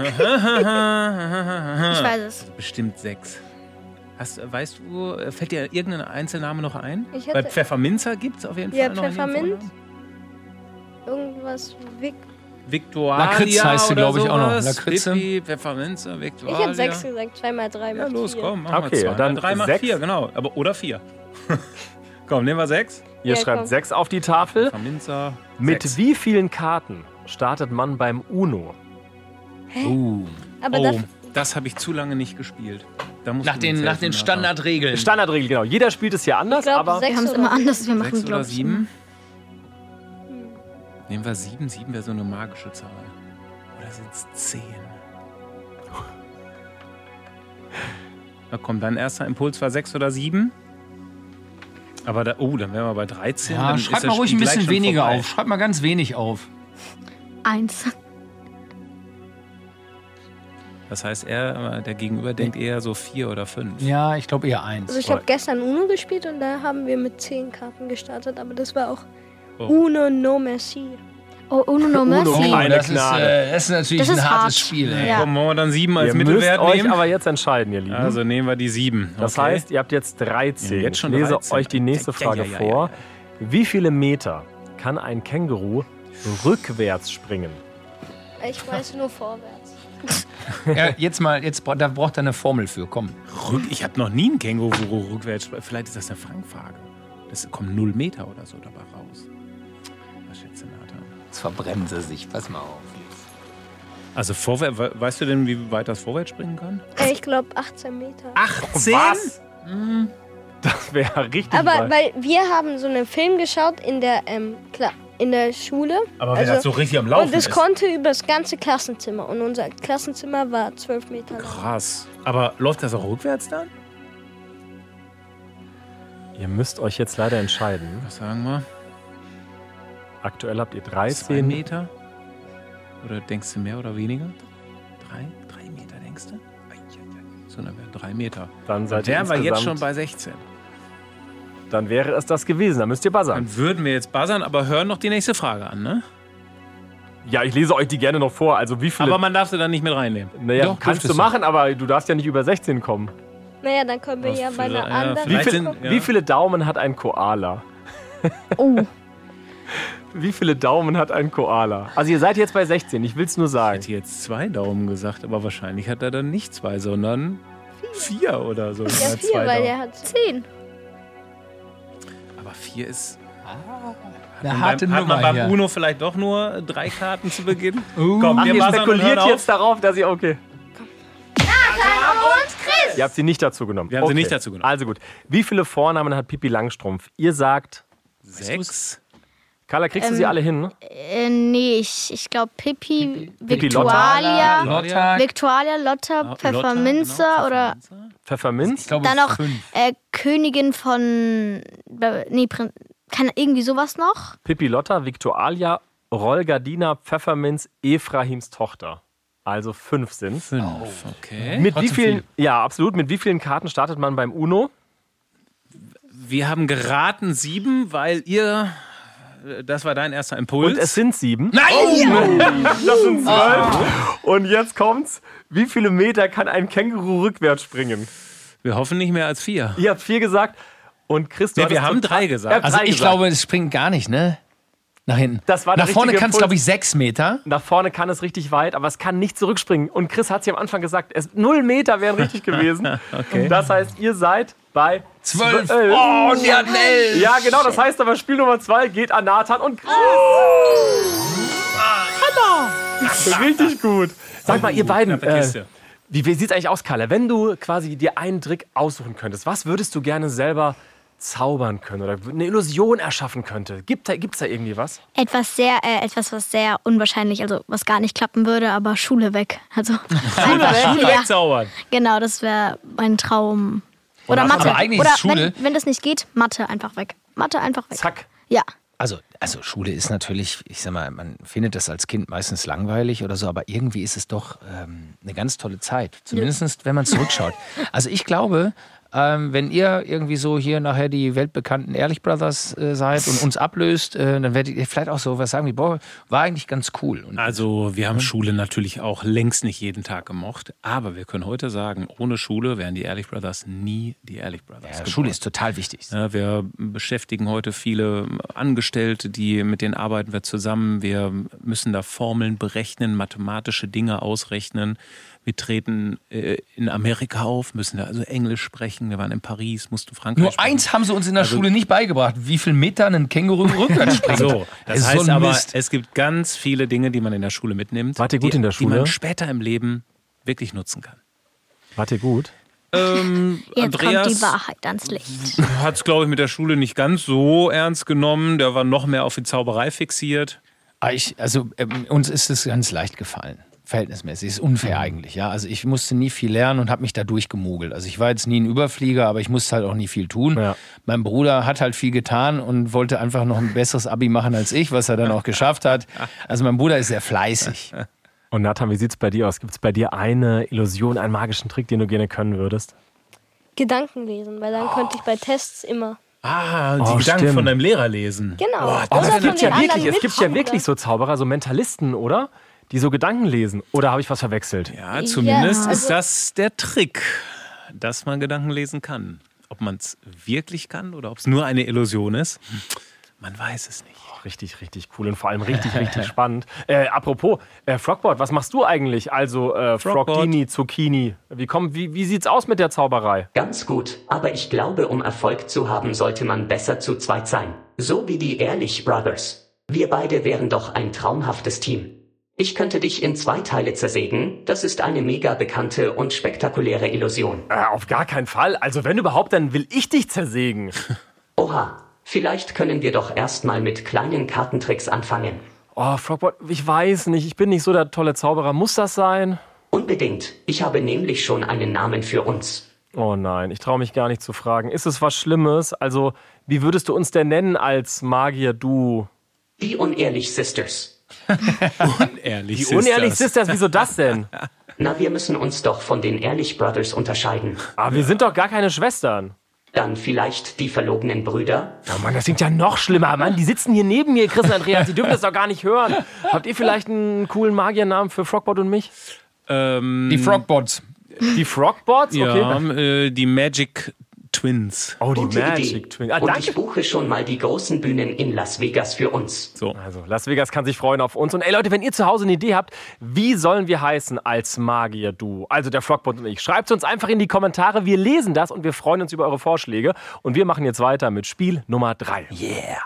weiß es. Bestimmt sechs. Hast, weißt du, fällt dir irgendein Einzelname noch ein? Ich hätte- Bei Pfefferminzer gibt es auf jeden Ja, Fall noch einen Pfefferminz. Vornamen. Irgendwas. Vic Victoria. Lakritz heißt sie, oder glaube ich, auch noch. sowas. Lakritze. Pippi, Pfefferminzer, Victoria. ich hätte sechs gesagt. Zwei mal drei Ja, macht los, vier. komm, machen Okay, wir zwei. dann drei macht sechs. vier, genau. Aber, oder vier. Komm, nehmen wir sechs. Ihr Ja, schreibt komm. sechs auf die Tafel. Pfefferminzer. Mit sechs. wie vielen Karten startet man beim Uno? Uh. Aber Oh, das, das habe ich zu lange nicht gespielt. Da musst Nach du den, uns nach helfen, den Nathan. Standardregeln. Standardregel, genau. Jeder spielt es hier anders, Ich glaub, aber sechs. Wir haben es oder immer anders. Wir machen, Sechs oder glaube ich. sieben? Nehmen wir sieben. Sieben wäre so eine magische Zahl. Oder sind es zehn? Na komm, dein erster Impuls war sechs oder sieben. Aber da, oh, dann wären wir bei dreizehn. Ja, dann schreib ist mal das ruhig Spiel ein gleich bisschen schon weniger vorbei. auf. Schreib mal ganz wenig auf. Eins. Das heißt, er, der Gegenüber denkt eher so vier oder fünf. Ja, ich glaube eher eins. Also ich habe gestern Uno gespielt und da haben wir mit zehn Karten gestartet, aber das war auch Oh. Uno No Merci. Oh, Uno No Uno, Mercy. keine das, ist, Gnade. äh, das ist natürlich Das ist ein hartes hart. Spiel. Ey. Ja. Komm, wollen wir dann sieben als Ihr müsst Mittelwert euch nehmen? aber jetzt entscheiden, ihr Lieben. Also nehmen wir die sieben. Das Okay. heißt, ihr habt jetzt dreizehn. Ja, jetzt schon ich lese dreizehn. euch die nächste Ja, Frage ja, ja, vor. ja, Wie viele Meter kann ein Känguru rückwärts springen? Ich weiß nur vorwärts. Ja, jetzt mal, jetzt, bra- da braucht er eine Formel für. Komm. Rück, ich habe noch nie einen Känguru rückwärts. Vielleicht ist das eine Fangfrage. Das kommen null Meter oder so dabei raus. Was schätzt du, Nathan? Jetzt verbrennen sie sich. Pass mal auf. Also vorwärts, we- weißt du denn, wie weit das vorwärts springen kann? Äh, Ich glaube achtzehn Meter. achtzehn? Was? Das wäre richtig Aber weit. weil wir haben so einen Film geschaut in der, ähm, Kla in der Schule. Aber wenn Also- das so richtig am Laufen Und es ist. konnte über das ganze Klassenzimmer. Und unser Klassenzimmer war zwölf Meter lang. Krass. Aber läuft das auch rückwärts dann? Ihr müsst euch jetzt leider entscheiden. Was sagen wir? Aktuell habt ihr Zwei dreizehn. Meter? Oder denkst du mehr oder weniger? Drei? Drei Meter, denkst du? Ei, ei, ei. So, dann wären drei Meter. Dann seid Dann ihr wären wir jetzt insgesamt- schon bei sechzehn. Dann wäre es das gewesen. Dann müsst ihr buzzern. Dann würden wir jetzt buzzern, aber hören noch die nächste Frage an, ne? Ja, ich lese euch die gerne noch vor. Also wie viele... Aber man darf sie dann nicht mit reinnehmen. naja, Doch, kannst du dürftest du. machen, aber du darfst ja nicht über sechzehn kommen. Naja, dann können wir Was ja bei für- einer ja, anderen. Wie, Vielleicht viel, sind- ja. wie viele Daumen hat ein Koala? Oh, Wie viele Daumen hat ein Koala? Also ihr seid jetzt bei sechzehn, ich will es nur Ich sagen. hätte jetzt zwei Daumen gesagt, aber wahrscheinlich hat er dann nicht zwei, sondern vier oder so. Ja, Zwei vier, weil Daumen. der hat zehn. Aber vier ist. Eine Und harte beim, hat man Nummer beim hier. Uno vielleicht doch nur drei Karten zu Beginn? Uh. Komm, Ach, wir ihr buzzern und hören spekuliert auf. jetzt darauf, dass ihr... Okay. Ihr habt sie nicht dazu genommen. Wir haben sie okay. nicht dazu genommen. Also gut. Wie viele Vornamen hat Pippi Langstrumpf? Ihr sagt... Sechs. Carla, kriegst du sie alle hin? Äh, nee, ich, ich glaube Pippi, Pippi Victualia, Lotta. Victualia, Lotta, Lotta, Pfefferminze genau, oder Pfefferminze. Pfefferminz? Ich glaube, dann noch fünf. äh, Königin von. Nee, Prin kann irgendwie sowas noch? Pippi Lotta, Victualia, Rolgardina, Pfefferminz, Ephraims Tochter. Also fünf sind. Fünf, okay. Mit wie Trotzdem vielen, ja, absolut. Mit wie vielen Karten startet man beim Uno? Wir haben geraten sieben, weil ihr. Das war dein erster Impuls. Und es sind sieben. Nein! Das sind zwölf. Und jetzt kommt's. Wie viele Meter kann ein Känguru rückwärts springen? Wir hoffen nicht mehr als vier. Ihr habt vier gesagt. Und Christoph. Nee, wir haben drei gesagt. Also ich glaube, es springt gar nicht, ne? Nach hinten. Das war der Nach vorne richtige kann es, Impuls. glaube ich, sechs Meter. Nach vorne kann es richtig weit, aber es kann nicht zurückspringen. Und Chris hat es ja am Anfang gesagt, es, null Meter wären richtig gewesen. Okay. Das heißt, ihr seid bei Zwölf. zwölf. Oh, und die hatten elf. Ja, genau, das heißt aber Spiel Nummer zwei geht an Nathan und Chris. Hammer! Richtig gut. Sag mal, ihr beiden, Knappe Kiste. äh, wie, wie sieht's eigentlich aus, Kalle? Wenn du quasi dir einen Trick aussuchen könntest, was würdest du gerne selber zaubern können oder eine Illusion erschaffen könnte? Gibt da, gibt's da irgendwie was? Etwas sehr, äh, etwas, was sehr unwahrscheinlich, also was gar nicht klappen würde, aber Schule weg. Also einfach, Schule ja, wegzaubern. genau, das wäre mein Traum. Oder Aber Mathe. eigentlich Oder ist Schule- wenn, wenn das nicht geht, Mathe einfach weg. Mathe einfach weg. Zack. Ja. Also, also Schule ist natürlich, ich sag mal, man findet das als Kind meistens langweilig oder so, aber irgendwie ist es doch ähm, eine ganz tolle Zeit. Zumindest, wenn man zurückschaut. Also ich glaube, ähm, wenn ihr irgendwie so hier nachher die weltbekannten Ehrlich Brothers äh, seid und uns ablöst, äh, dann werdet ihr vielleicht auch so was sagen wie, boah, war eigentlich ganz cool. Und Also wir haben Schule natürlich auch längst nicht jeden Tag gemocht, aber wir können heute sagen, ohne Schule wären die Ehrlich Brothers nie die Ehrlich Brothers ja, geworden. Schule ist total wichtig. Ja, wir beschäftigen heute viele Angestellte, die, mit denen arbeiten wir zusammen. Wir müssen da Formeln berechnen, mathematische Dinge ausrechnen. Wir treten äh, in Amerika auf, müssen da also Englisch sprechen. Wir waren in Paris, mussten Frankreich Nur sprechen. eins haben sie uns in der Schule nicht beigebracht, wie viel Meter ein Känguru rückwärts springt. So, das ist heißt so ein aber, Mist. es gibt ganz viele Dinge, die man in der Schule mitnimmt. Wart ihr gut die, in der Die Schule? man später im Leben wirklich nutzen kann. Wart ihr gut? Ähm, Jetzt Andreas kommt die Wahrheit ans Licht. hat es, glaube ich, mit der Schule nicht ganz so ernst genommen. Der war noch mehr auf die Zauberei fixiert. Ah, Ich, also ähm, uns ist es ganz leicht gefallen. verhältnismäßig. Ist unfair eigentlich, ja. Also ich musste nie viel lernen und habe mich da durchgemogelt. Also ich war jetzt nie ein Überflieger, aber ich musste halt auch nie viel tun. Ja. Mein Bruder hat halt viel getan und wollte einfach noch ein besseres Abi machen als ich, was er dann auch geschafft hat. Also mein Bruder ist sehr fleißig. Und Nathan, wie sieht es bei dir aus? Gibt es bei dir eine Illusion, einen magischen Trick, den du gerne können würdest? Gedanken lesen, weil dann oh. könnte ich bei Tests immer... Ah, die oh, Gedanken stimmt. von deinem Lehrer lesen. Genau. Boah, oh, es gibt ja wirklich, es gibt ja wirklich so Zauberer, so Mentalisten, oder? Die so Gedanken lesen. Oder habe ich was verwechselt? Ja, zumindest ja, also ist das der Trick, dass man Gedanken lesen kann. Ob man es wirklich kann oder ob es nur eine Illusion ist, man weiß es nicht. Oh, richtig, richtig cool und vor allem richtig, richtig spannend. Äh, apropos, äh, Frogboard, was machst du eigentlich? Also äh, Frogini, Zucchini. Wie, komm, wie, wie sieht's aus mit der Zauberei? Ganz gut, aber ich glaube, um Erfolg zu haben, sollte man besser zu zweit sein. So wie die Ehrlich Brothers. Wir beide wären doch ein traumhaftes Team. Ich könnte dich in zwei Teile zersägen. Das ist eine mega bekannte und spektakuläre Illusion. Äh, auf gar keinen Fall. Also wenn überhaupt, dann will ich dich zersägen. Oha, vielleicht können wir doch erstmal mit kleinen Kartentricks anfangen. Oh, Frogboard, ich weiß nicht. Ich bin nicht so der tolle Zauberer. Muss das sein? Unbedingt. Ich habe nämlich schon einen Namen für uns. Oh nein, ich traue mich gar nicht zu fragen. Ist es was Schlimmes? Also, wie würdest du uns denn nennen als Magier-Duo? Die Unehrlich Sisters. Unehrlich Die Sisters. Unehrlich Sisters, wieso das denn? Na, wir müssen uns doch von den Ehrlich Brothers unterscheiden. Aber wir sind doch gar keine Schwestern. Dann vielleicht die verlobenen Brüder? Oh Mann, das klingt ja noch schlimmer. Mann, die sitzen hier neben mir, Chris und Andreas. Die dürfen das doch gar nicht hören. Habt ihr vielleicht einen coolen Magiernamen für Frogboard und mich? Ähm, die Frogbots. Die Frogbots? Okay. Ja, äh, die Magic Twins. Oh, die Gute Magic Idee. Twins. Ah, und danke. ich buche schon mal die großen Bühnen in Las Vegas für uns. So. Also, Las Vegas kann sich freuen auf uns. Und ey Leute, wenn ihr zu Hause eine Idee habt, wie sollen wir heißen als Magier-Duo? Also der Frogboard und ich. Schreibt es uns einfach in die Kommentare. Wir lesen das und wir freuen uns über eure Vorschläge. Und wir machen jetzt weiter mit Spiel Nummer drei. Yeah.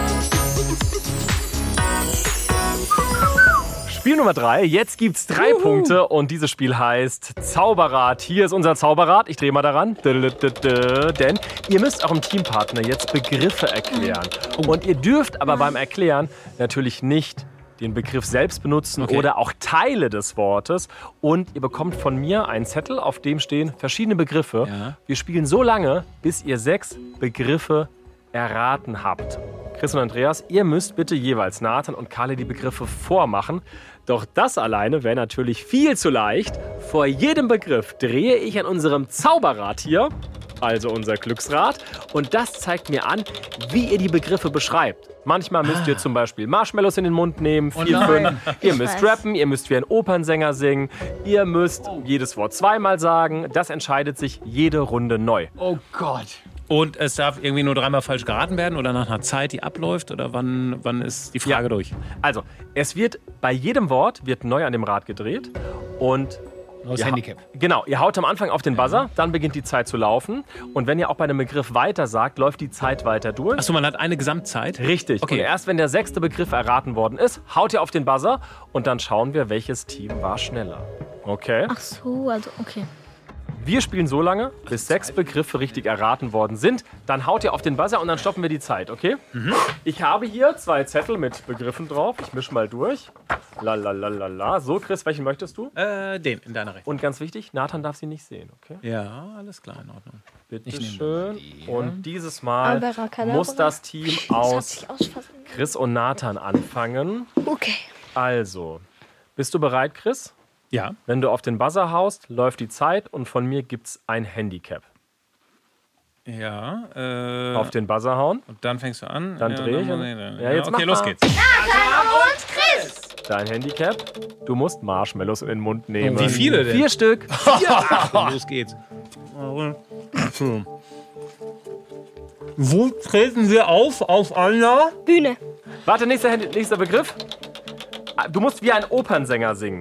Spiel Nummer drei. Jetzt gibt's drei Juhu. Punkte und dieses Spiel heißt Zauberrad. Hier ist unser Zauberrad. Ich drehe mal daran. Denn ihr müsst eurem Teampartner jetzt Begriffe erklären. Und ihr dürft aber beim Erklären natürlich nicht den Begriff selbst benutzen okay. oder auch Teile des Wortes. Und ihr bekommt von mir einen Zettel, auf dem stehen verschiedene Begriffe. Ja. Wir spielen so lange, bis ihr sechs Begriffe erraten habt. Chris und Andreas, ihr müsst bitte jeweils Nathan und Carly die Begriffe vormachen. Doch das alleine wäre natürlich viel zu leicht. Vor jedem Begriff drehe ich an unserem Zauberrad hier, also unser Glücksrad, und das zeigt mir an, wie ihr die Begriffe beschreibt. Manchmal müsst ihr zum Beispiel Marshmallows in den Mund nehmen, vier, oh fünf. Ihr müsst weiß. rappen, ihr müsst wie ein Opernsänger singen, ihr müsst jedes Wort zweimal sagen. Das entscheidet sich jede Runde neu. Oh Gott. Und es darf irgendwie nur dreimal falsch geraten werden oder nach einer Zeit, die abläuft? Oder wann, wann ist die Frage ja. durch? Also, es wird bei jedem Wort wird neu an dem Rad gedreht und das Handicap. Genau, ihr haut am Anfang auf den Buzzer, dann beginnt die Zeit zu laufen. Und wenn ihr auch bei einem Begriff weiter sagt, läuft die Zeit weiter durch. Achso, man hat eine Gesamtzeit? Richtig. Okay. Und erst wenn der sechste Begriff erraten worden ist, haut ihr auf den Buzzer und dann schauen wir, welches Team war schneller. Okay? Ach so, also okay. Wir spielen so lange, bis sechs Begriffe richtig erraten worden sind. Dann haut ihr auf den Buzzer und dann stoppen wir die Zeit, okay? Mhm. Ich habe hier zwei Zettel mit Begriffen drauf. Ich mische mal durch. Lalalala. So, Chris, welchen möchtest du? Äh, den, in deiner Richtung. Und ganz wichtig, Nathan darf sie nicht sehen, okay? Ja, alles klar, in Ordnung. Bitte schön. Die. Und dieses Mal muss das Team aus Chris und Nathan anfangen. Okay. Also, bist du bereit, Chris? Ja. Wenn du auf den Buzzer haust, läuft die Zeit und von mir gibt's ein Handicap. Ja. Äh, auf den Buzzer hauen. Und dann fängst du an. Dann ja, drehe ich. Und, ja, jetzt okay, los geht's. Nathan und Chris. Dein Handicap. Du musst Marshmallows in den Mund nehmen. Wie viele denn? Vier Stück. Ja. Los geht's. Wo treten wir auf? Auf einer Bühne. Warte, nächster, nächster Begriff. Du musst wie ein Opernsänger singen.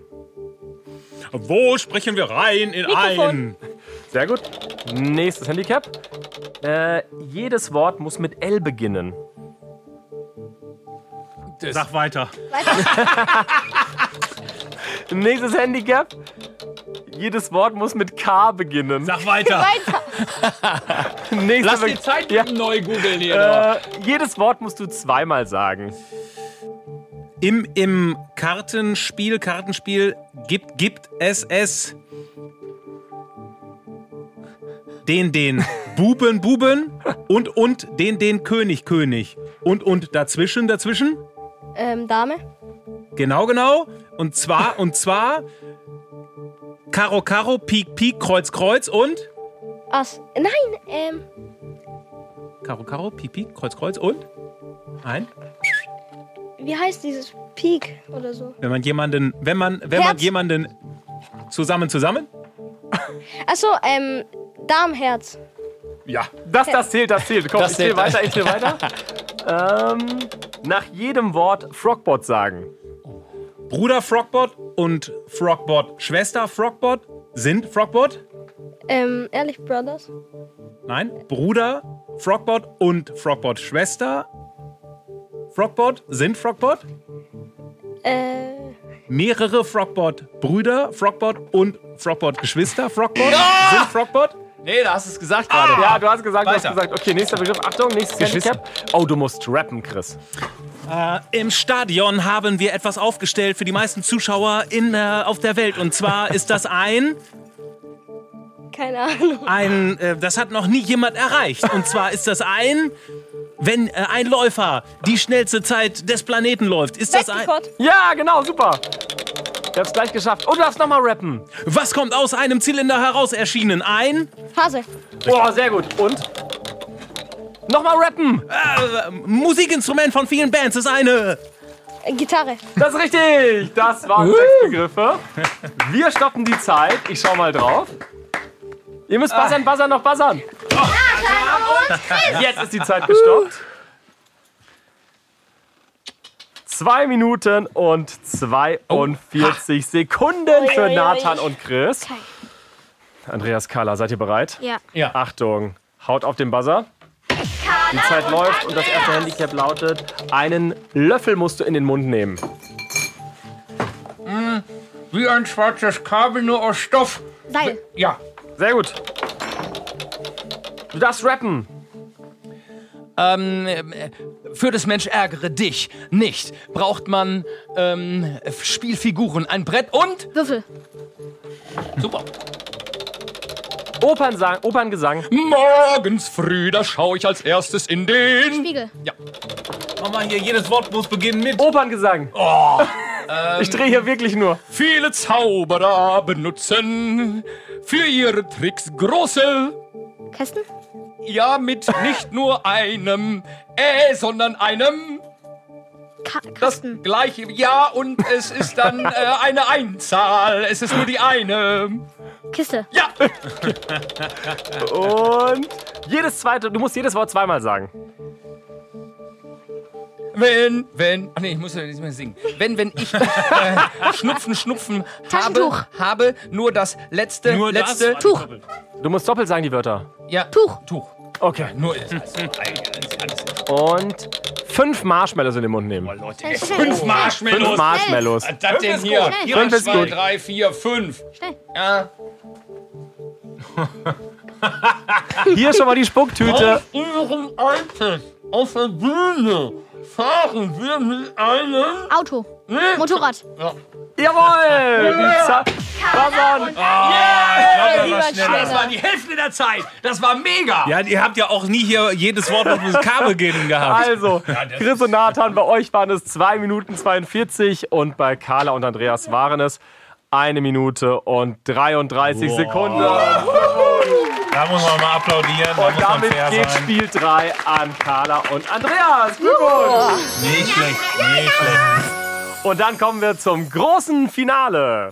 Wo sprechen wir rein in Mikrofon. ein? Sehr gut. Nächstes Handicap. Äh, jedes Wort muss mit L beginnen. Das Sag weiter. Weiter. Nächstes Handicap. Jedes Wort muss mit K beginnen. Sag weiter. Weiter. Lass die Zeit ja. neu googeln hier. Äh, jedes Wort musst du zweimal sagen. Im, im Kartenspiel, Kartenspiel gibt, gibt es es den, den Buben, Buben und, und den, den König, König. Und, und dazwischen, dazwischen? Ähm, Dame. Genau, genau. Und zwar, und zwar Karo, Karo, Pik, Pik, Kreuz, Kreuz und? Ass. Nein, ähm. Karo, Karo, Pik, Pik, Kreuz, Kreuz und? Ein? Wie heißt dieses Pik oder so? Wenn man jemanden, wenn man, wenn man Herz. jemanden zusammen, zusammen? Achso, ähm, Darmherz. Ja, das, das zählt, das zählt. Komm, Das ich zähle zählt. weiter, ich zähle weiter. ähm, nach jedem Wort Frogbot sagen. Bruder Frogbot und Frogbot Schwester Frogbot sind Frogbot? Ähm, ehrlich, Brothers? Nein. Bruder Frogbot und Frogbot Schwester Frogbot sind Frogbot? Äh, Mehrere Frogbot Brüder Frogbot und Frogbot Geschwister Frogbot sind Frogbot? Nee, da hast du es gesagt gerade. Ja, du hast gesagt, du hast Weiter. gesagt. Okay, nächster Begriff. Achtung, nächstes Geschwister. Handicap. Oh, du musst rappen, Chris. Äh, Im Stadion haben wir etwas aufgestellt für die meisten Zuschauer in, äh, auf der Welt. Und zwar ist das ein, keine Ahnung. ein äh, das hat noch nie jemand erreicht. Und zwar ist das ein, wenn äh, ein Läufer die schnellste Zeit des Planeten läuft. Ist das ein, Weltrekord. Ja, genau, super. Ich hab's gleich geschafft. Oh, du darfst nochmal rappen. was kommt aus einem Zylinder heraus erschienen? Ein, Phase. Oh, sehr gut. Und? Nochmal rappen. äh, Musikinstrument von vielen Bands ist eine. Äh, Gitarre. Das ist richtig. Das waren sechs Begriffe. Wir stoppen die Zeit. Ich schau mal drauf. Ihr müsst buzzern, buzzern, noch buzzern. Jetzt ist die Zeit gestoppt. Zwei Minuten und zweiundvierzig Sekunden für Nathan und Chris. Andreas, Carla, seid ihr bereit? Ja. Ja. Achtung, haut auf den Buzzer. Die Zeit läuft und das erste Handicap lautet, einen Löffel musst du in den Mund nehmen. Wie ein schwarzes Kabel, nur aus Stoff. Seil. Ja. Sehr gut. Du darfst rappen. Ähm, äh, für das Mensch ärgere dich nicht. Braucht man ähm, Spielfiguren, ein Brett und... Würfel. Super. Opernsang, Operngesang. Morgens früh, da schaue ich als erstes in den... Spiegel. Nochmal hier, jedes Wort muss beginnen mit. Operngesang. Ich drehe hier wirklich nur. Viele Zauberer benutzen für ihre Tricks große... Kästen. Ja, mit nicht nur einem Äh, sondern einem... Ka Das Kasten. gleiche, ja, und es ist dann äh, eine Einzahl. Es ist nur die eine. Kiste. Ja, Und jedes zweite, du musst jedes Wort zweimal sagen. wenn, wenn, ach nee, ich muss ja nicht mehr singen. Wenn, wenn ich äh, Schnupfen, Schnupfen habe, Taschentuch. habe, nur das letzte, Nur das? letzte Tuch. Du musst doppelt sagen die Wörter. Ja, Tuch. Tuch. Okay. Nur das. Alles, Und fünf Marshmallows in den Mund nehmen. Schnell, schnell. Fünf Marshmallows. Fünf Marshmallows. Was ist das denn hier? gut. Hier, Fünf ist zwei, gut. drei, vier, fünf. Schnell. Ja. Hier schon mal die Spucktüte. Ihrem Alter auf der Bühne fahren wir mit einem... Auto. Motorrad. Jawohl! Die Zeit. Buzzern. Das war die Hälfte der Zeit. Das war mega. Ja, ihr habt ja auch nie hier jedes Wort mit einem K beginnen gehabt. Also, Chris und Nathan, bei euch waren es zwei Minuten zweiundvierzig und bei Carla und Andreas waren es eine Minute und dreiunddreißig Sekunden. Da muss man mal applaudieren, da Und muss man damit fair geht sein. Spiel drei an Carla und Andreas. Glückwunsch! Nicht schlecht, nicht schlecht. Und dann kommen wir zum großen Finale.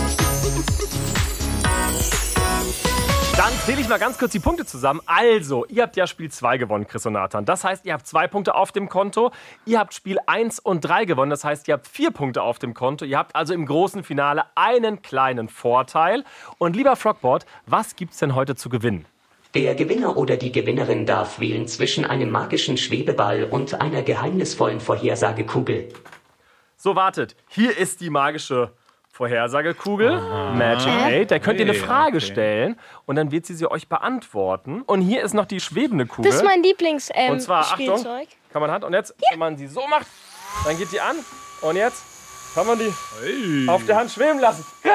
Dann zähle ich mal ganz kurz die Punkte zusammen. Also, ihr habt ja Spiel zwei gewonnen, Chris und Nathan. Das heißt, ihr habt zwei Punkte auf dem Konto. Ihr habt Spiel eins und drei gewonnen. Das heißt, ihr habt vier Punkte auf dem Konto. Ihr habt also im großen Finale einen kleinen Vorteil. Und lieber Frogbot, was gibt's denn heute zu gewinnen? Der Gewinner oder die Gewinnerin darf wählen zwischen einem magischen Schwebeball und einer geheimnisvollen Vorhersagekugel. So, wartet. Hier ist die magische Vorhersagekugel, Magic Eight. Da könnt ihr eine Okay, Frage okay. stellen und dann wird sie sie euch beantworten. Und hier ist noch die schwebende Kugel. Das ist mein Lieblings ähm, Und zwar, Achtung, Spielzeug. kann man Hand. Und jetzt, wenn man sie so macht, dann geht die an. Und jetzt kann man die hey. auf der Hand schweben lassen. Genau!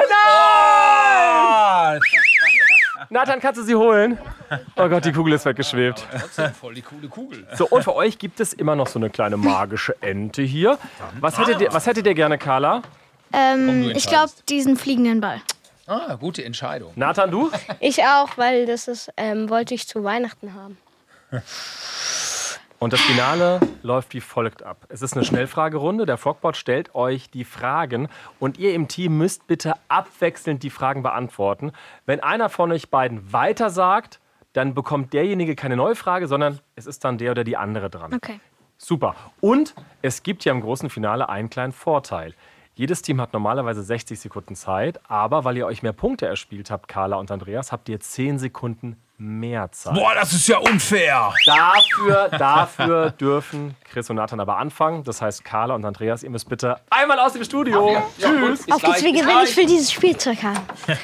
Nathan, kannst du sie holen? Oh Gott, die Kugel ist weggeschwebt. Voll die coole Kugel. So, und für euch gibt es immer noch so eine kleine magische Ente hier. Was hättet ihr, was hättet ihr gerne, Carla? Ähm, ich glaube, diesen fliegenden Ball. Ah, gute Entscheidung. Nathan, du? Ich auch, weil das ist, ähm, wollte ich zu Weihnachten haben. Und das Finale läuft wie folgt ab. Es ist eine Schnellfragerunde. Der Frogbot stellt euch die Fragen und ihr im Team müsst bitte abwechselnd die Fragen beantworten. Wenn einer von euch beiden weiter sagt, dann bekommt derjenige keine neue Frage, sondern es ist dann der oder die andere dran. Okay. Super. Und es gibt ja im großen Finale einen kleinen Vorteil. Jedes Team hat normalerweise sechzig Sekunden Zeit, aber weil ihr euch mehr Punkte erspielt habt, Carla und Andreas, habt ihr zehn Sekunden mehr Zeit. Boah, das ist ja unfair. Dafür, dafür dürfen Chris und Nathan aber anfangen. Das heißt, Carla und Andreas, ihr müsst bitte einmal aus dem Studio. Ja, tschüss. Auf geht's, wir gewinnen, ich will dieses Spielzeug haben.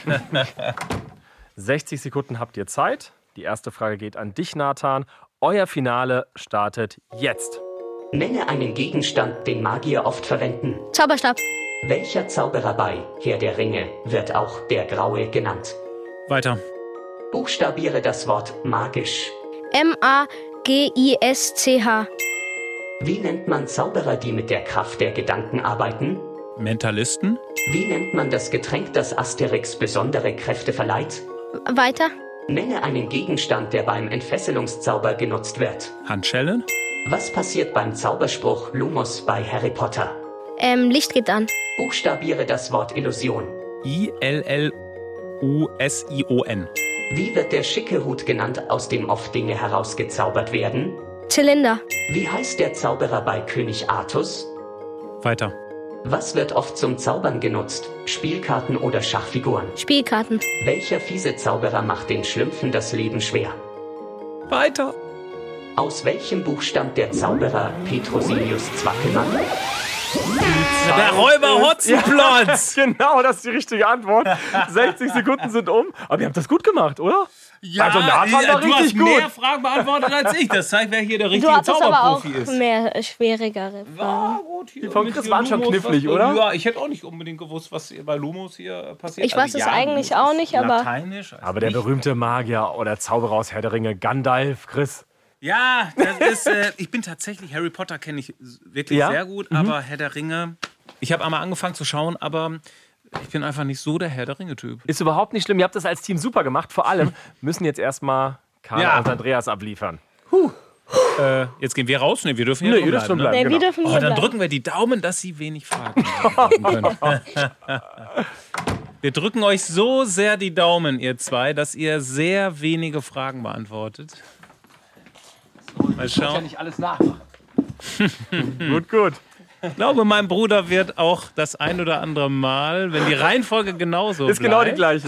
sechzig Sekunden habt ihr Zeit. Die erste Frage geht an dich, Nathan. Euer Finale startet jetzt. Nenne einen Gegenstand, den Magier oft verwenden. Zauberstab. Welcher Zauberer bei Herr der Ringe wird auch der Graue genannt? Weiter. Buchstabiere das Wort magisch. M A G I S C H. Wie nennt man Zauberer, die mit der Kraft der Gedanken arbeiten? Mentalisten. Wie nennt man das Getränk, das Asterix besondere Kräfte verleiht? Weiter. Nenne einen Gegenstand, der beim Entfesselungszauber genutzt wird. Handschellen. Was passiert beim Zauberspruch Lumos bei Harry Potter? Ähm, Licht geht an. Buchstabiere das Wort Illusion. I L L U S I O N. Wie wird der schicke Hut genannt, aus dem oft Dinge herausgezaubert werden? Zylinder. Wie heißt der Zauberer bei König Artus? Weiter. Was wird oft zum Zaubern genutzt? Spielkarten oder Schachfiguren? Spielkarten. Welcher fiese Zauberer macht den Schlümpfen das Leben schwer? Weiter. Aus welchem Buch stammt der Zauberer Petrosilius Zwackelmann? Der Räuber Hotzenplotz. Ja, genau, das ist die richtige Antwort. sechzig Sekunden sind um. Aber ihr habt das gut gemacht, oder? Ja, also Nathan war du richtig hast gut. mehr Fragen beantwortet als ich. Das zeigt, wer hier der Du richtige hattest aber auch Zauberprofi ist. mehr schwierigere Ja, Fragen. gut, hier Die von mit Chris hier waren schon Lumos, knifflig, was- oder? Ja, ich hätte auch nicht unbedingt gewusst, was hier bei Lumos hier passiert. Ich weiß es eigentlich Lumos auch ist nicht, aber- Lateinisch. also Aber der nicht- berühmte Magier oder Zauberer aus Herr der Ringe, Gandalf, Chris. Ja, das ist, äh, ich bin tatsächlich, Harry Potter kenne ich wirklich Ja? sehr gut, aber Herr der Ringe, ich habe einmal angefangen zu schauen, aber ich bin einfach nicht so der Herr der Ringe-Typ. Ist überhaupt nicht schlimm. Ihr habt das als Team super gemacht. Vor allem müssen jetzt erstmal Carla Ja. und Andreas abliefern. Äh, jetzt gehen wir raus? Ne, wir dürfen hier Nee, drin ihr dürft schon bleiben. bleiben. Nee, wir Genau. dürfen Oh, hier dann bleiben. drücken wir die Daumen, dass Sie wenig Fragen beantworten können. Wir drücken euch so sehr die Daumen, ihr zwei, dass ihr sehr wenige Fragen beantwortet. Mal schauen. nicht alles nachmachen. Gut, gut. Ich glaube, mein Bruder wird auch das ein oder andere Mal, wenn die Reihenfolge genauso Ist bleibt, genau die gleiche.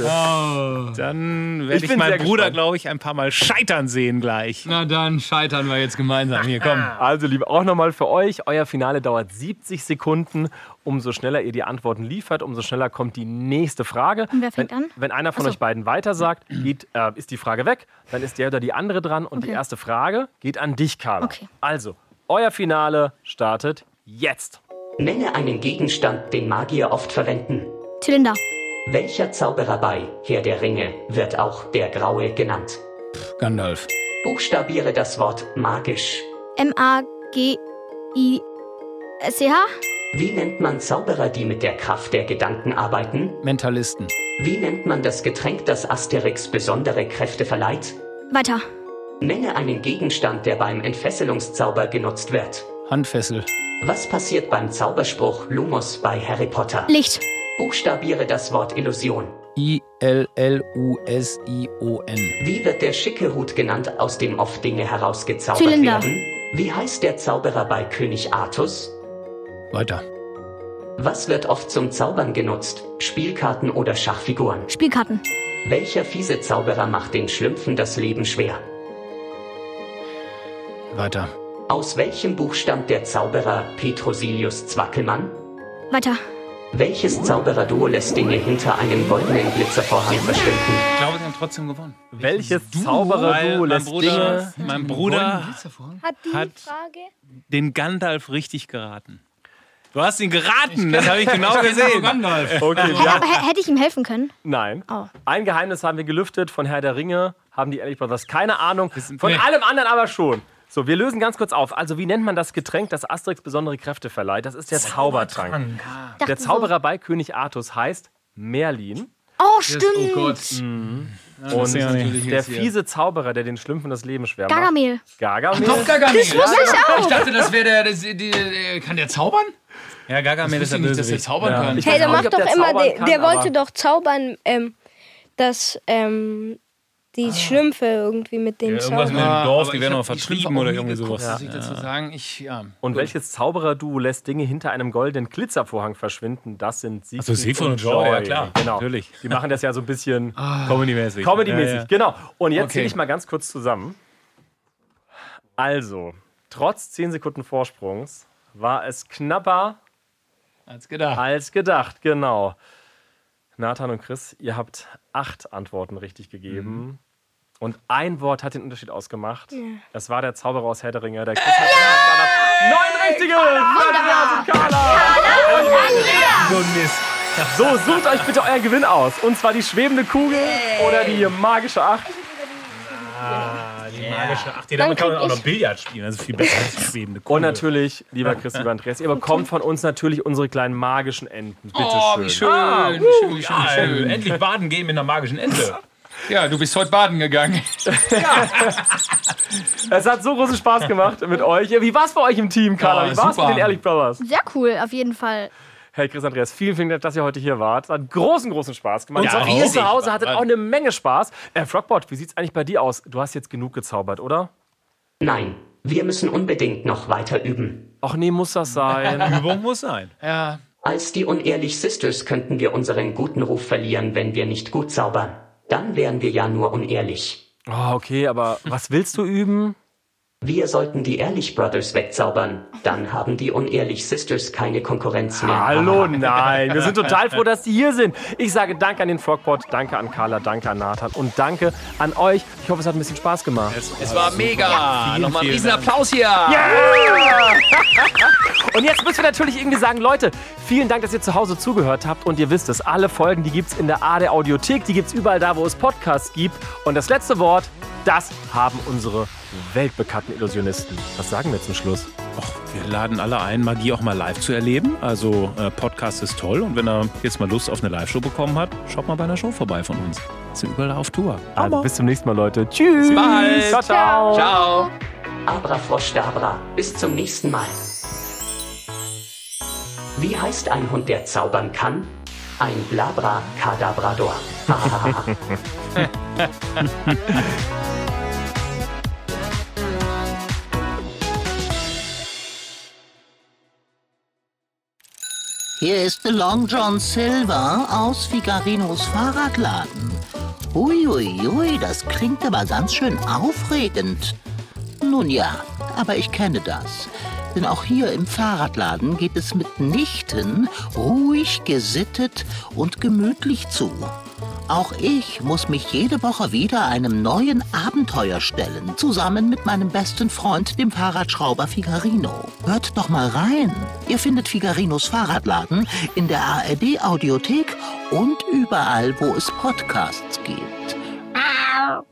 dann werde Ich ich, bin meinen sehr Bruder, gespannt. glaube ich, ein paar Mal scheitern sehen gleich. Na dann scheitern wir jetzt gemeinsam. Hier, komm. Also, liebe, auch nochmal für euch. Euer Finale dauert siebzig Sekunden. Umso schneller ihr die Antworten liefert, umso schneller kommt die nächste Frage. Und wer fängt wenn, an? Wenn einer von Ach so. euch beiden weiter sagt, geht, äh, ist die Frage weg. Dann ist der oder die andere dran. Und die Okay. erste Frage geht an dich, Carla. Okay. Also, euer Finale startet jetzt. Nenne einen Gegenstand, den Magier oft verwenden. Zylinder. Welcher Zauberer bei Herr der Ringe wird auch der Graue genannt? Gandalf. Buchstabiere das Wort magisch. M A G I S C H. Wie nennt man Zauberer, die mit der Kraft der Gedanken arbeiten? Mentalisten. Wie nennt man das Getränk, das Asterix besondere Kräfte verleiht? Weiter. Nenne einen Gegenstand, der beim Entfesselungszauber genutzt wird. Handfessel. Was passiert beim Zauberspruch Lumos bei Harry Potter? Licht. Buchstabiere das Wort Illusion. I L L U S I O N. Wie wird der schicke Hut genannt, aus dem oft Dinge herausgezaubert Zylinder. werden? Wie heißt der Zauberer bei König Artus? Weiter. Was wird oft zum Zaubern genutzt? Spielkarten oder Schachfiguren? Spielkarten. Welcher fiese Zauberer macht den Schlümpfen das Leben schwer? Weiter. Aus welchem Buch stammt der Zauberer Petrosilius Zwackelmann? Weiter. Welches Zaubererduo lässt Dinge hinter einem goldenen Glitzervorhang verschwinden? Ich glaube, sie haben trotzdem gewonnen. Welches Weil Zauberer-Duo mein lässt Bruder, Dinge... mein Bruder Hat die Hat- Frage? den Gandalf richtig geraten. Du hast ihn geraten, das habe ich genau gesehen. Okay, wir haben, Aber hätte ich ihm helfen können? nein. Oh. Ein Geheimnis haben wir gelüftet. Von Herr der Ringe haben die Ehrlich Brothers keine Ahnung. Von nee. allem anderen aber schon. So, wir lösen ganz kurz auf. Also, wie nennt man das Getränk, das Asterix besondere Kräfte verleiht? Das ist der Zaubertrank. Der Dachte Zauberer bei König Artus heißt Merlin. Oh, stimmt. Oh Gott. Und ja natürlich der jetzt hier. fiese Zauberer, der den Schlümpfen das Leben schwer macht. Gargamel. Gargamel. Doch, Gargamel. Das wusste ich auch. Ich dachte, das wäre der, das, die, die, kann der zaubern? Ja, Gargamel Ich ist der wusste nicht, dass der Bösewicht. zaubern kann. Ich Hey, weiß der auch nicht, macht ob doch der immer, zaubern der, kann, der wollte aber- doch zaubern, ähm, dass ähm, die Schlümpfe irgendwie mit dem Ja, irgendwas zaubern. mit dem Dorf, aber die ich werden hab noch die vertrieben Schlümpfe oder auch nie irgendwie geguckt, sowas. Muss ich dazu sagen, ich, ja. Und welches Zaubererduo lässt Dinge hinter einem goldenen Glitzervorhang verschwinden? Das sind Siegfried Ach so, Siegfried und Joy, ja klar, Genau. natürlich. Die machen das ja so ein bisschen Comedy-mäßig. Comedy-mäßig. Ja, ja. Genau. Und jetzt Okay. zähle ich mal ganz kurz zusammen. Also, trotz zehn Sekunden Vorsprungs war es knapper Als gedacht. als gedacht. Genau. Nathan und Chris, ihr habt acht Antworten richtig gegeben. Mhm. Und ein Wort hat den Unterschied ausgemacht. Es war der Zauberer aus Herr der Ringe. Der Chris hat ja! neun richtige! Wunderbar! So ein Mist. So, sucht euch bitte euren Gewinn aus. Und zwar die schwebende Kugel oder die magische Acht. Ah, die magische Acht. Damit kann man auch noch Billard spielen. Das ist viel besser als die schwebende Kugel. Und natürlich, lieber Chris, lieber Andreas, ihr bekommt von uns natürlich unsere kleinen magischen Enten. Bitte Oh, schön. wie schön, wie schön, wie schön, wie Ja, schön. endlich baden gehen mit einer magischen Ente. Ja, du bist heute baden gegangen. Es hat so großen Spaß gemacht mit euch. Wie war's bei euch im Team, Carla? Ja, Wie war's super. mit den Ehrlich Brothers? Sehr cool, auf jeden Fall. Hey, Chris, Andreas, vielen, vielen Dank, dass ihr heute hier wart. Es hat großen, großen Spaß gemacht. Ja, Und ihr riesig. zu Hause hattet auch eine Menge Spaß. Äh, Frogbot, wie sieht's eigentlich bei dir aus? Du hast jetzt genug gezaubert, oder? Nein, wir müssen unbedingt noch weiter üben. Ach nee, muss das sein. Übung muss sein. Ja, Als die Unehrlich Sisters könnten wir unseren guten Ruf verlieren, wenn wir nicht gut zaubern. Dann wären wir ja nur unehrlich. Oh, okay, aber was willst du üben? Wir sollten die Ehrlich Brothers wegzaubern. Dann haben die Unehrlich Sisters keine Konkurrenz mehr. Hallo, nein. Wir sind total froh, dass die hier sind. Ich sage danke an den Frogpot, danke an Carla, danke an Nathan und danke an euch. Ich hoffe, es hat ein bisschen Spaß gemacht. es war mega. Nochmal einen vielen riesen Dank. Applaus hier. Und jetzt müssen wir natürlich irgendwie sagen, Leute, vielen Dank, dass ihr zu Hause zugehört habt. Und ihr wisst es, alle Folgen, die gibt's in der Ade Audiothek, die gibt's überall da, wo es Podcasts gibt. Und das letzte Wort, das haben unsere weltbekannten Illusionisten. Was sagen wir zum Schluss? Och, wir laden alle ein, Magie auch mal live zu erleben. Also äh, Podcast ist toll. Und wenn er jetzt mal Lust auf eine Live-Show bekommen hat, schaut mal bei einer Show vorbei von uns. Wir sind überall auf Tour. Also, bis zum nächsten Mal, Leute. Tschüss. Bis bald. Ciao, ciao. Ciao. Abrafroschdabra, bis zum nächsten Mal. Wie heißt ein Hund, der zaubern kann? Ein Blabra-Kadabrador. Hier ist der Long John Silver aus Figarinos Fahrradladen. Huiuiui, ui, das klingt aber ganz schön aufregend. Nun ja, aber ich kenne das. Denn auch hier im Fahrradladen geht es mitnichten ruhig, gesittet und gemütlich zu. Auch ich muss mich jede Woche wieder einem neuen Abenteuer stellen, zusammen mit meinem besten Freund, dem Fahrradschrauber Figarino. Hört doch mal rein. Ihr findet Figarinos Fahrradladen in der A R D Audiothek und überall, wo es Podcasts gibt. Au.